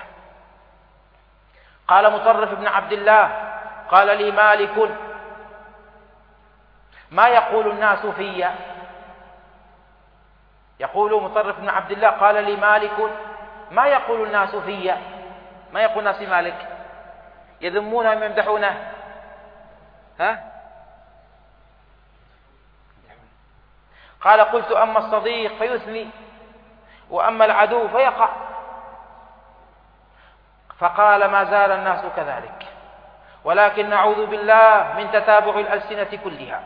قال مطرف بن عبد الله: قال لي مالك: ما يقول الناس في؟ يقول مطرف بن عبد الله: قال لي مالك: ما يقول الناس في؟ ما يقول الناس مالك؟ يذمونه ويمدحونه؟ قال: قلت: أما الصديق فيثني، وأما العدو فيقع. فقال: ما زال الناس كذلك، ولكن نعوذ بالله من تتابع الألسنة كلها.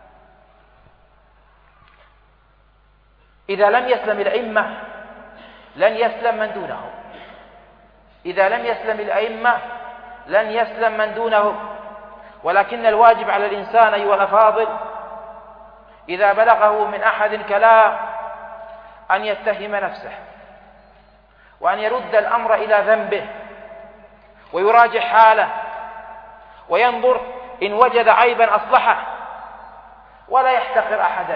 إذا لم يسلم الأئمة لن يسلم من دونهم، إذا لم يسلم الأئمة لن يسلم من دونهم. ولكن الواجب على الإنسان أيها الأفاضل إذا بلغه من أحد كلام أن يتهم نفسه، وأن يرد الأمر إلى ذنبه، ويراجع حاله، وينظر إن وجد عيبا أصلحه، ولا يحتقر أحدا.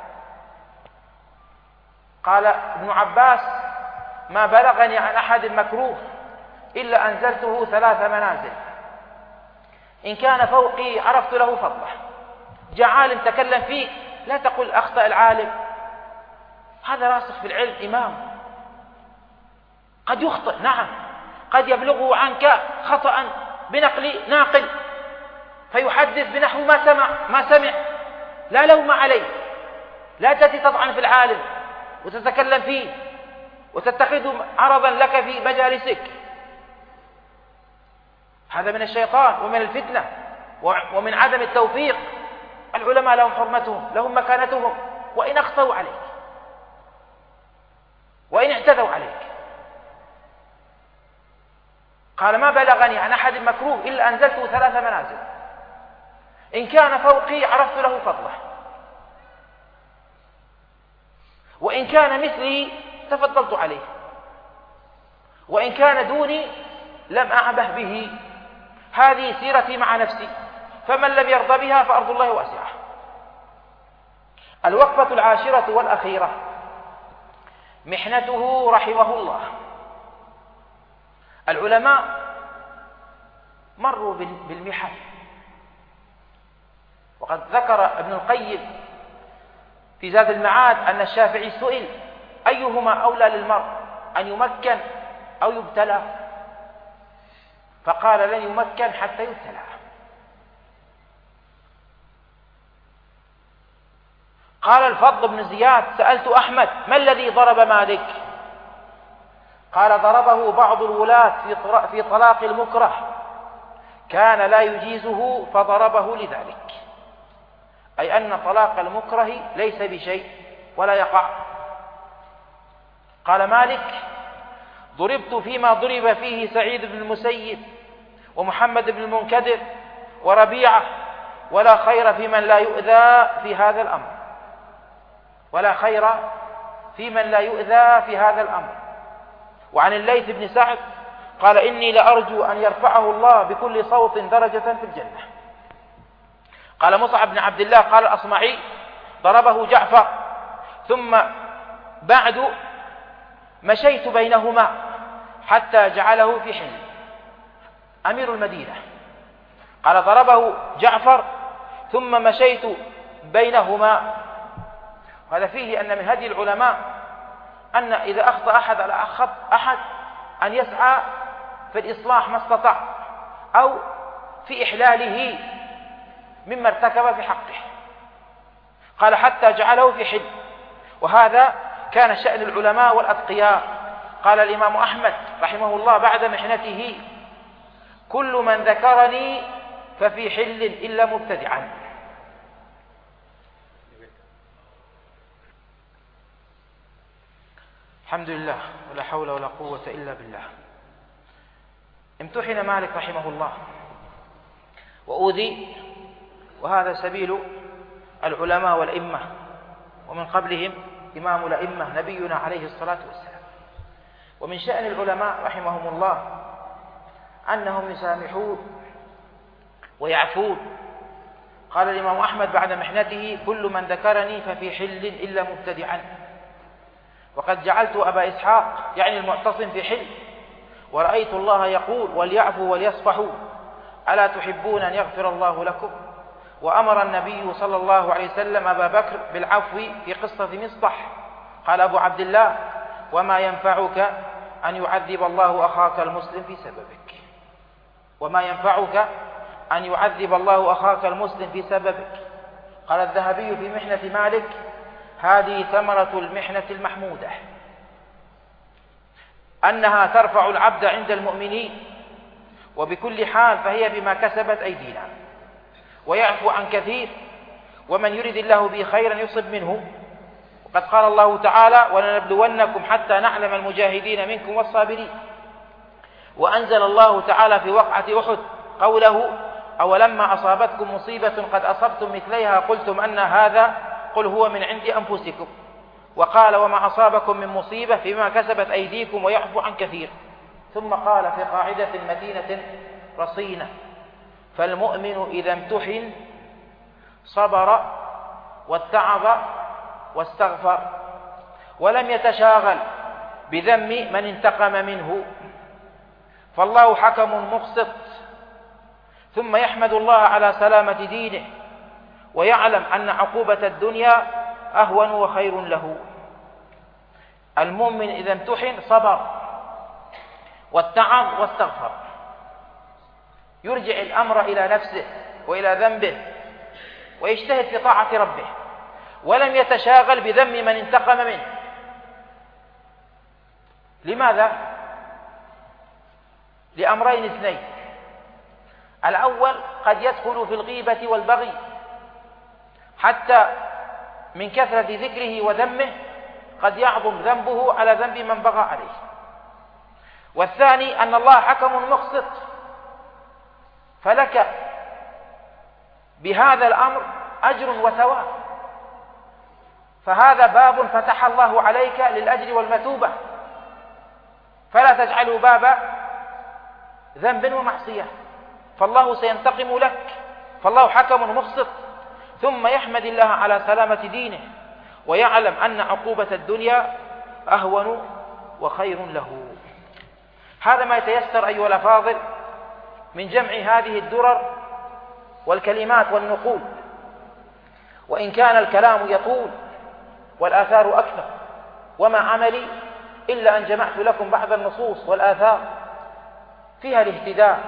قال ابن عباس: ما بلغني عن أحد مكروه إلا أنزلته 3 منازل، إن كان فوقي عرفت له فضله. جاء عالم تكلم فيه لا تقل أخطأ العالم، هذا راسخ في العلم إمام، قد يخطئ، نعم، قد يبلغه عنك خطأ بنقل ناقل فيحدث بنحو ما سمع، لا لوم عليه. لا تأتي تطعن في العالم وتتكلم فيه وتتخذه عرضا لك في مجالسك. هذا من الشيطان ومن الفتنة ومن عدم التوفيق. العلماء لهم حرمتهم، لهم مكانتهم، وإن أخطأوا عليك وإن اعتدوا عليك. قال ما بلغني عن أحد مكروه إلا أنزلته 3 منازل، إن كان فوقي عرفت له فضله، وإن كان مثلي تفضلت عليه، وإن كان دوني لم أعبه به. هذه سيرتي مع نفسي، فمن لم يرضى بها فأرض الله واسعة. الوقفة العاشرة والأخيرة محنته رحمه الله. العلماء مروا بالمحن، وقد ذكر ابن القيم في زاد المعاد أن الشافعي سئل أيهما أولى للمرء أن يمكن أو يبتلى، فقال لن يمكن حتى يبتلى. قال الفضل بن زياد سألت أحمد ما الذي ضرب مالك؟ قال ضربه بعض الولاة في طلاق المكره، كان لا يجيزه فضربه لذلك، أي أن طلاق المكره ليس بشيء ولا يقع. قال مالك ضربت فيما ضرب فيه سعيد بن المسيب ومحمد بن المنكدر وربيعة، ولا خير في من لا يؤذى في هذا الأمر، ولا خير في من لا يؤذى في هذا الأمر. وعن الليث بن سعد قال إني لأرجو أن يرفعه الله بكل صوت درجة في الجنة. قال مصعب بن عبد الله قال الأصمعي ضربه جعفر، ثم بعد مشيت بينهما حتى جعله في حل. أمير المدينة قال ضربه جعفر ثم مشيت بينهما. وهذا فيه أن من هدي العلماء أن إذا أخطأ أحد على أحد أن يسعى في الإصلاح ما استطاع، أو في إحلاله مما ارتكب في حقه. قال حتى جعله في حل، وهذا كان شأن العلماء والأتقياء. قال الإمام أحمد رحمه الله بعد محنته كل من ذكرني ففي حل إلا مبتدعا. الحمد لله ولا حول ولا قوة إلا بالله. امتحن مالك رحمه الله وأوذي، وهذا سبيل العلماء والإمة، ومن قبلهم إمام الأئمة نبينا عليه الصلاة والسلام. ومن شأن العلماء رحمهم الله أنهم يسامحون ويعفون. قال الإمام أحمد بعد محنته كل من ذكرني ففي حل إلا مبتدعا. وقد جعلت أبا إسحاق يعني المعتصم في حل، ورأيت الله يقول وليعفوا وليصفحوا ألا تحبون أن يغفر الله لكم. وأمر النبي صلى الله عليه وسلم أبا بكر بالعفو في قصة مصطح. قال أبو عبد الله وما ينفعك أن يعذب الله أخاك المسلم في سببك، وما ينفعك أن يعذب الله أخاك المسلم في سببك. قال الذهبي في محنة مالك هذه ثمرة المحنة المحمودة، أنها ترفع العبد عند المؤمنين، وبكل حال فهي بما كسبت أيدينا، ويعفو عن كثير، ومن يرد الله به خيرا يصب منه. وقد قال الله تعالى ولنبلونكم حتى نعلم المجاهدين منكم والصابرين. وأنزل الله تعالى في وقعة أحد قوله أولما أصابتكم مصيبة قد أصبتم مثليها قلتم أن هذا قل هو من عند أنفسكم. وقال وما أصابكم من مصيبة فيما كسبت أيديكم ويعفو عن كثير. ثم قال في قاعدة متينة رصينة فالمؤمن إذا امتحن صبر واتعظ واستغفر ولم يتشاغل بذم من انتقم منه، فالله حكم مقسط. ثم يحمد الله على سلامة دينه ويعلم أن عقوبة الدنيا أهون وخير له. المؤمن إذا امتحن صبر واتعظ واستغفر، يرجع الأمر إلى نفسه وإلى ذنبه ويجتهد في طاعة ربه، ولم يتشاغل بذم من انتقم منه. لماذا؟ لأمرين اثنين: الأول قد يدخل في الغيبة والبغي حتى من كثرة ذكره وذمه قد يعظم ذنبه على ذنب من بغى عليه. والثاني أن الله حكم مقسط، فلك بهذا الأمر أجر وثواب، فهذا باب فتح الله عليك للأجر والمثوبة، فلا تجعله باب ذنب ومعصية، فالله سينتقم لك، فالله حكم مقسط. ثم يحمد الله على سلامة دينه ويعلم أن عقوبة الدنيا أهون وخير له. هذا ما يتيسر أيها الأفاضل من جمع هذه الدرر والكلمات والنقول، وإن كان الكلام يطول والآثار أكثر، وما عملي إلا أن جمعت لكم بعض النصوص والآثار فيها الاهتداء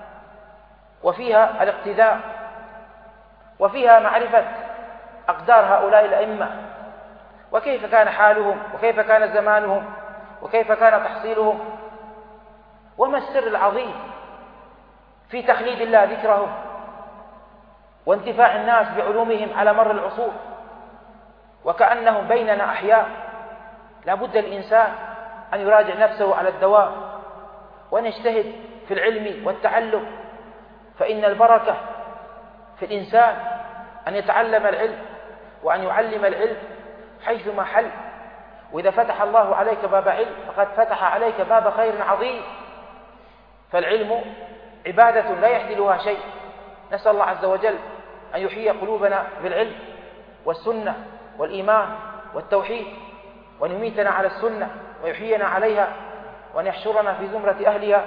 وفيها الاقتداء وفيها معرفة أقدار هؤلاء الأئمة، وكيف كان حالهم وكيف كان زمانهم وكيف كان تحصيلهم، وما السر العظيم في تخليد الله ذكرهم وانتفاع الناس بعلومهم على مر العصور، وكأنهم بيننا أحياء. لا بد الإنسان أن يراجع نفسه على الدوام وأن يجتهد في العلم والتعلم، فإن البركة في الإنسان أن يتعلم العلم وأن يعلم العلم حيثما حل. وإذا فتح الله عليك باب علم فقد فتح عليك باب خير عظيم، فالعلم عبادة لا يحدلها شيء. نسأل الله عز وجل أن يحيي قلوبنا بالعلم والسنة والإيمان والتوحيد، وأن يميتنا على السنة ويحيينا عليها، وأن يحشرنا في زمرة أهلها.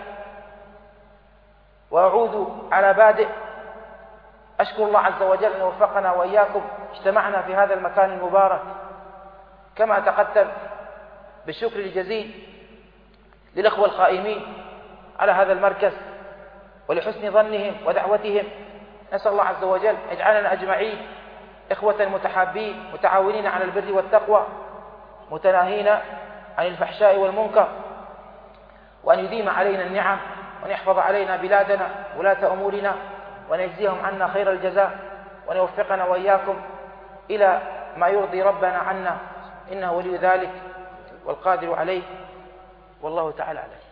وأعود على بادئ أشكر الله عز وجل أن وفقنا وإياكم اجتمعنا في هذا المكان المبارك، كما أتقدم بالشكر الجزيل للأخوة القائمين على هذا المركز ولحسن ظنهم ودعوتهم. نسأل الله عز وجل يجعلنا أجمعين إخوة متحابين متعاونين على البر والتقوى متناهين عن الفحشاء والمنكر، وأن يديم علينا النعم، وأن يحفظ علينا بلادنا ولاة أمورنا، وأن يجزيهم عنا خير الجزاء، وأن يوفقنا وإياكم إلى ما يرضي ربنا عنا، إنه ولي ذلك والقادر عليه، والله تعالى أعلم.